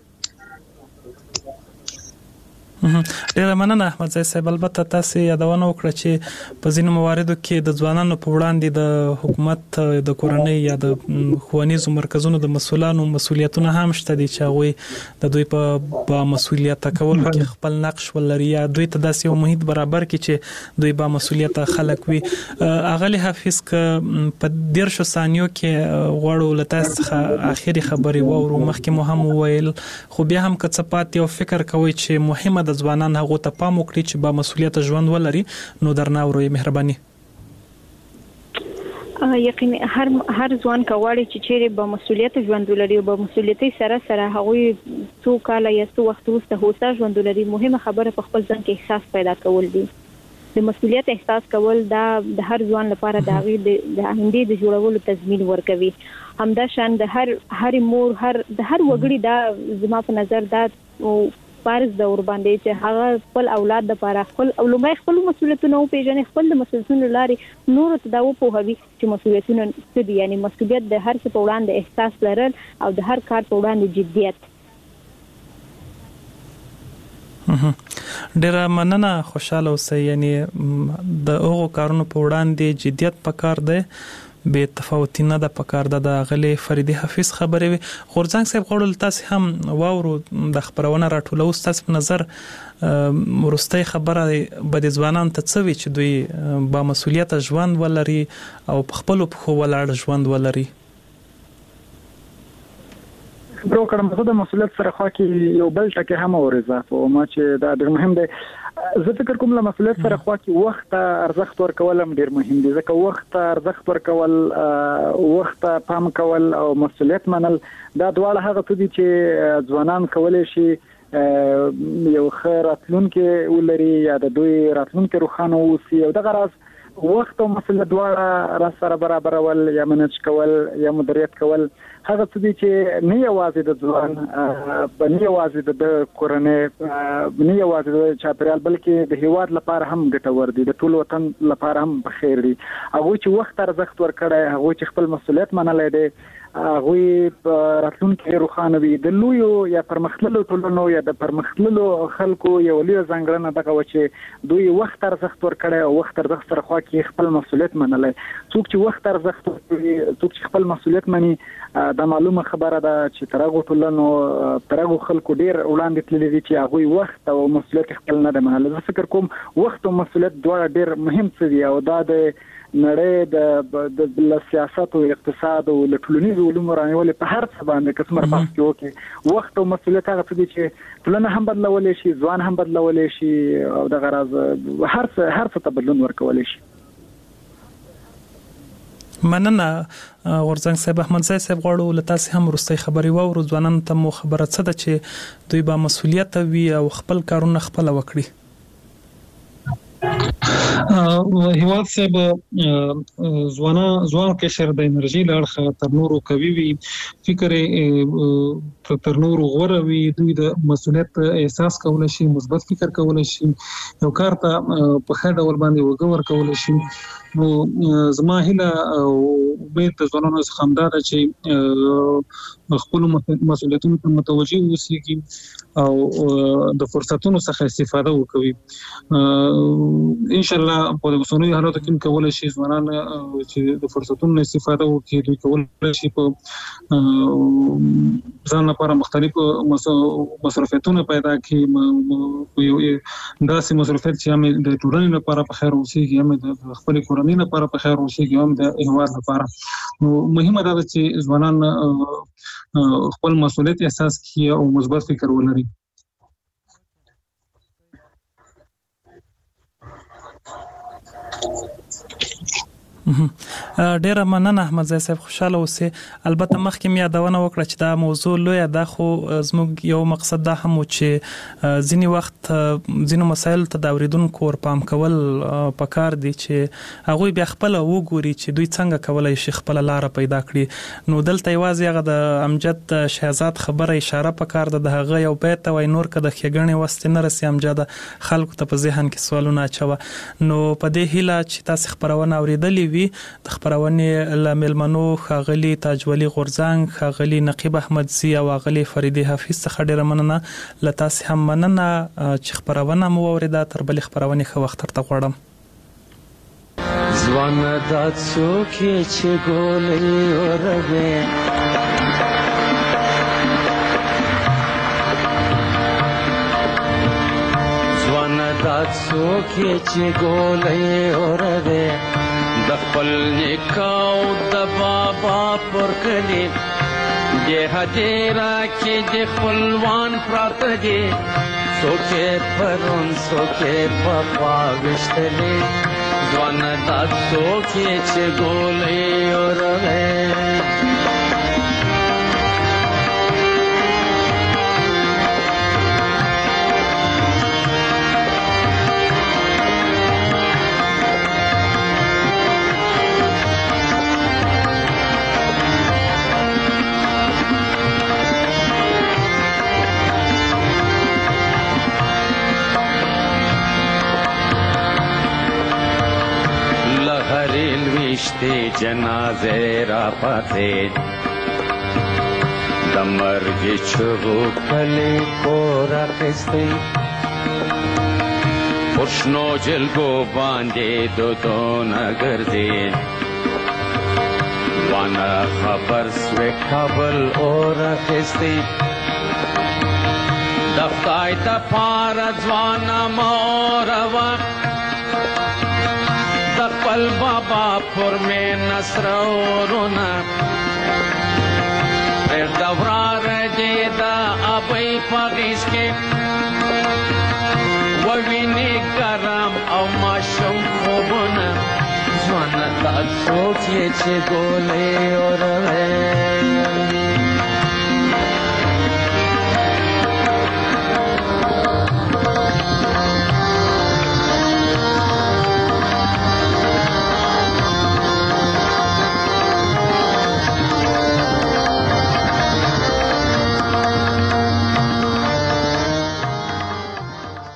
ډیره مننه احمد زای صاحب. البته تاسو یادونه وکړه چې په ځینو مواردو کې د ځوانانو په وړاندې د حکومت، د کورنۍ یا د ښوونیزو مرکزونو د مسؤلانو مسؤلیتونه هم شته دي چې هغوی د دوی په مسؤلیت کولو کې خپل نقش ولري یا دوی ته داسې یو محیط برابر کړي چې دوی با مسؤلیت خلک وي. اغلی حافظ که په 10 ثانیو کې غواړو له تاسو څخه اخیری خبرې واورو. مخکې مو هم وویل خو بیا هم که څه پاتې او فکر کوئ چې مهمه د ځوانان هغه ته پام وکړي چې با مسولیت ژوند ولري نو درنه ورو مهرباني یقینا هر ځوان کواړي چې چیرې به مسولیت ژوند ولري او به مسولیت سره هغه څو کال یا څو وخت وروسته هوسا ژوند ولري مهمه خبره په خپل ځان کې احساس پیدا کول دي د مسولیت احساس کول دا د هر ځوان لپاره د آینده د جوړولو تضمین ورکوي همدا شان د هر مور د هر وګړي دا زما په نظر دا فرض د ور باندې چې هغه خپل اولاد لپاره خپل اولمای خپل مسولیتونه او پیژنې خپل د مسولیتونو لاري نور ته دا وپوهوي چې مسولیتونه څه دي یعنی مسولیت د هر څه په وړاندې احساس لرل او د هر کار په وړاندې جديت ډیر مننه خوشاله اوسئ یعنی د هغو کارونو په وړاندې جديت پکار دی به تفاوتی نه د پکار د غلي فریدي حافظ خبرې وي غورځنګ صاحب غوړل تاسو هم واورو د خبرونه راټولو تاسو په نظر ورستۍ خبره به د ځوانان ته څه وي چې دوی با مسولیت ژوند ولري او په خپل په ولاړ ژوند ولري برو کړم زه د مسولیت سره خو کې یو بل ټکی هم اورځه او ما چې دا ډېر مهم دی زه فکر کوم له مسولیت سره خو کې وخت ارزښت ورکول هم ډېر مهم دي ځکه وخت ارزښت ورکول وخت پام کول او مسولیت منل دا دواړه هغه څه دي چې ځوانان کولای شي یو ښه راتلونکي ولري یا د دوی راتلونکي روښانه اوسي او دغه راز وخت او مسولیت دواړه را سره برابرول یا منج کول یا مدیریت کول هغه څه دي چې نه یوازې د ځوان نه یوازې د کورنۍ نه یوازې د چاپیریال بلکې د هیواد لپاره هم ګټور دي د ټول وطن لپاره هم بخیر دي هغه چې وخت ارزښت ورکړي هغه چې خپل مسولیت منلای دي هغه راتلونکي روښانه وي د لویو یا پرمختللو ټولنو یا د پرمختللو خلکو یو لوی ځانګړنه دغه و چې دوی وخت ارزښت ورکړي او وخت ارزښت سره خو کې خپل مسولیت منلای څوک چې وخت ارزښت ورکړي څوک چې خپل مسولیت مني دا معلومه خبره ده چې ترغه ټولنو ترغه خلکو ډیر وړاندې تللي دي چې هغه وخت او مسولیت خپل نه ده منل زه فکر کوم وخت او مسولیت دواړه ډیر مهم څه دي او دا د نړۍ د سیاست او اقتصاد او ټولنیزو علومو رانیول په هر څه باندې قسمه پاس کې وکي وخت او مسولیت هغه څه دي چې ټولنه هم بدلولای شي ځوان هم بدلولای شي او د غرض هر څه ته بدلون ورکولای شي مننه غورځنګ صاحب احمد صاحب غواړو له تاسو هم ورستۍ خبري وورو ځوانان ته مو خبره څه ده چې دوی با مسولیت وي او خپل کارونه خپل وکړي هیواد صاحب ځوان کشر د انرژي لړخه تر نورو کوي وي فکر تر نورو غوړه وي دوی د مسولیت احساس کول شي مثبت فکر کول شي یو کار ته په خیر ډول باندې وګور کول شي نو زما هیله او امید د ځوانانو څخه همدا ده چې خپل مسولیتونو ته متوجي اوسېږي او د فرصتونو څخه استفاده وکوي ان شاء الله په اوسنیو حالاتو کې کولای شي ځوانان چې د فرصتونو استفاده وکړي دوی کولای شي په ځان لپاره مختلف مصرفیتونه پیدا کړي داسې مصرفیت چې هم د ټولنې لپاره په خیر اوسېږي هم د خپل کورنۍ لپاره په خیر اوسېږي هم د هیواد لپاره نو مهمه ده چې ځوانان خپل مسولیت احساس کړي او مثبت فکر ولري ډیره مننه احمد صاحب خوشاله اوسئ البته مخکې یادونه وکړه چې دا موضوع لوی ده خو زموږ یو مقصد دا هم چې ځینی وخت ځینو مسایل ته د اوریدونکو ورپام کول پکار دي چې هغه بیا خپل وګوري چې دوی څنګه کولای شي خپل لار پیدا کړي نو دلته یوازې هغه د امجد شهزاد خبره اشاره پکار ده د هغه یو بیت وای نور کده خېګنې وست نه رسي امجد خلکو ته په ذهن کې سوالونه اچوه نو په دې هیله چې تاسو خبرونه اوریدلې وي د خبرونې لاملمنو خاغلی تاجولی غورځنګ خاغلی نقیب احمدزی او خاغلی فریدی حافظ څخه ډیره مننه له تاسو هم مننه چې خبرونه مو اوریدا تر بل خبرونه خو وخت ترته غواړم ځوان د څوک چې ګولې اوربه دا څوک چې ګولې اوربه د خپل نکاو د بابا پر کلی د هدیرا کې د خپلوان پراته دي څوکې پرون څوکې په خوا ویشتلې ځوانه دا څوکې چې ګولۍ اورغې ویشتی جنازه را پاتې د مرګ چغو کلی کور اخیستی پر شنو جلګو باندې دودونه ګرځي وانه خبر سوی کابل اور اخیستی د خدای دپاره ځوانه موروا خپل بابا پر می نصر ورونه پر دورار دی دا ابي پاګیس کې وویني ګرام او ماشوم خوبونه ځوانه تا څوک یې چې ګولې اورې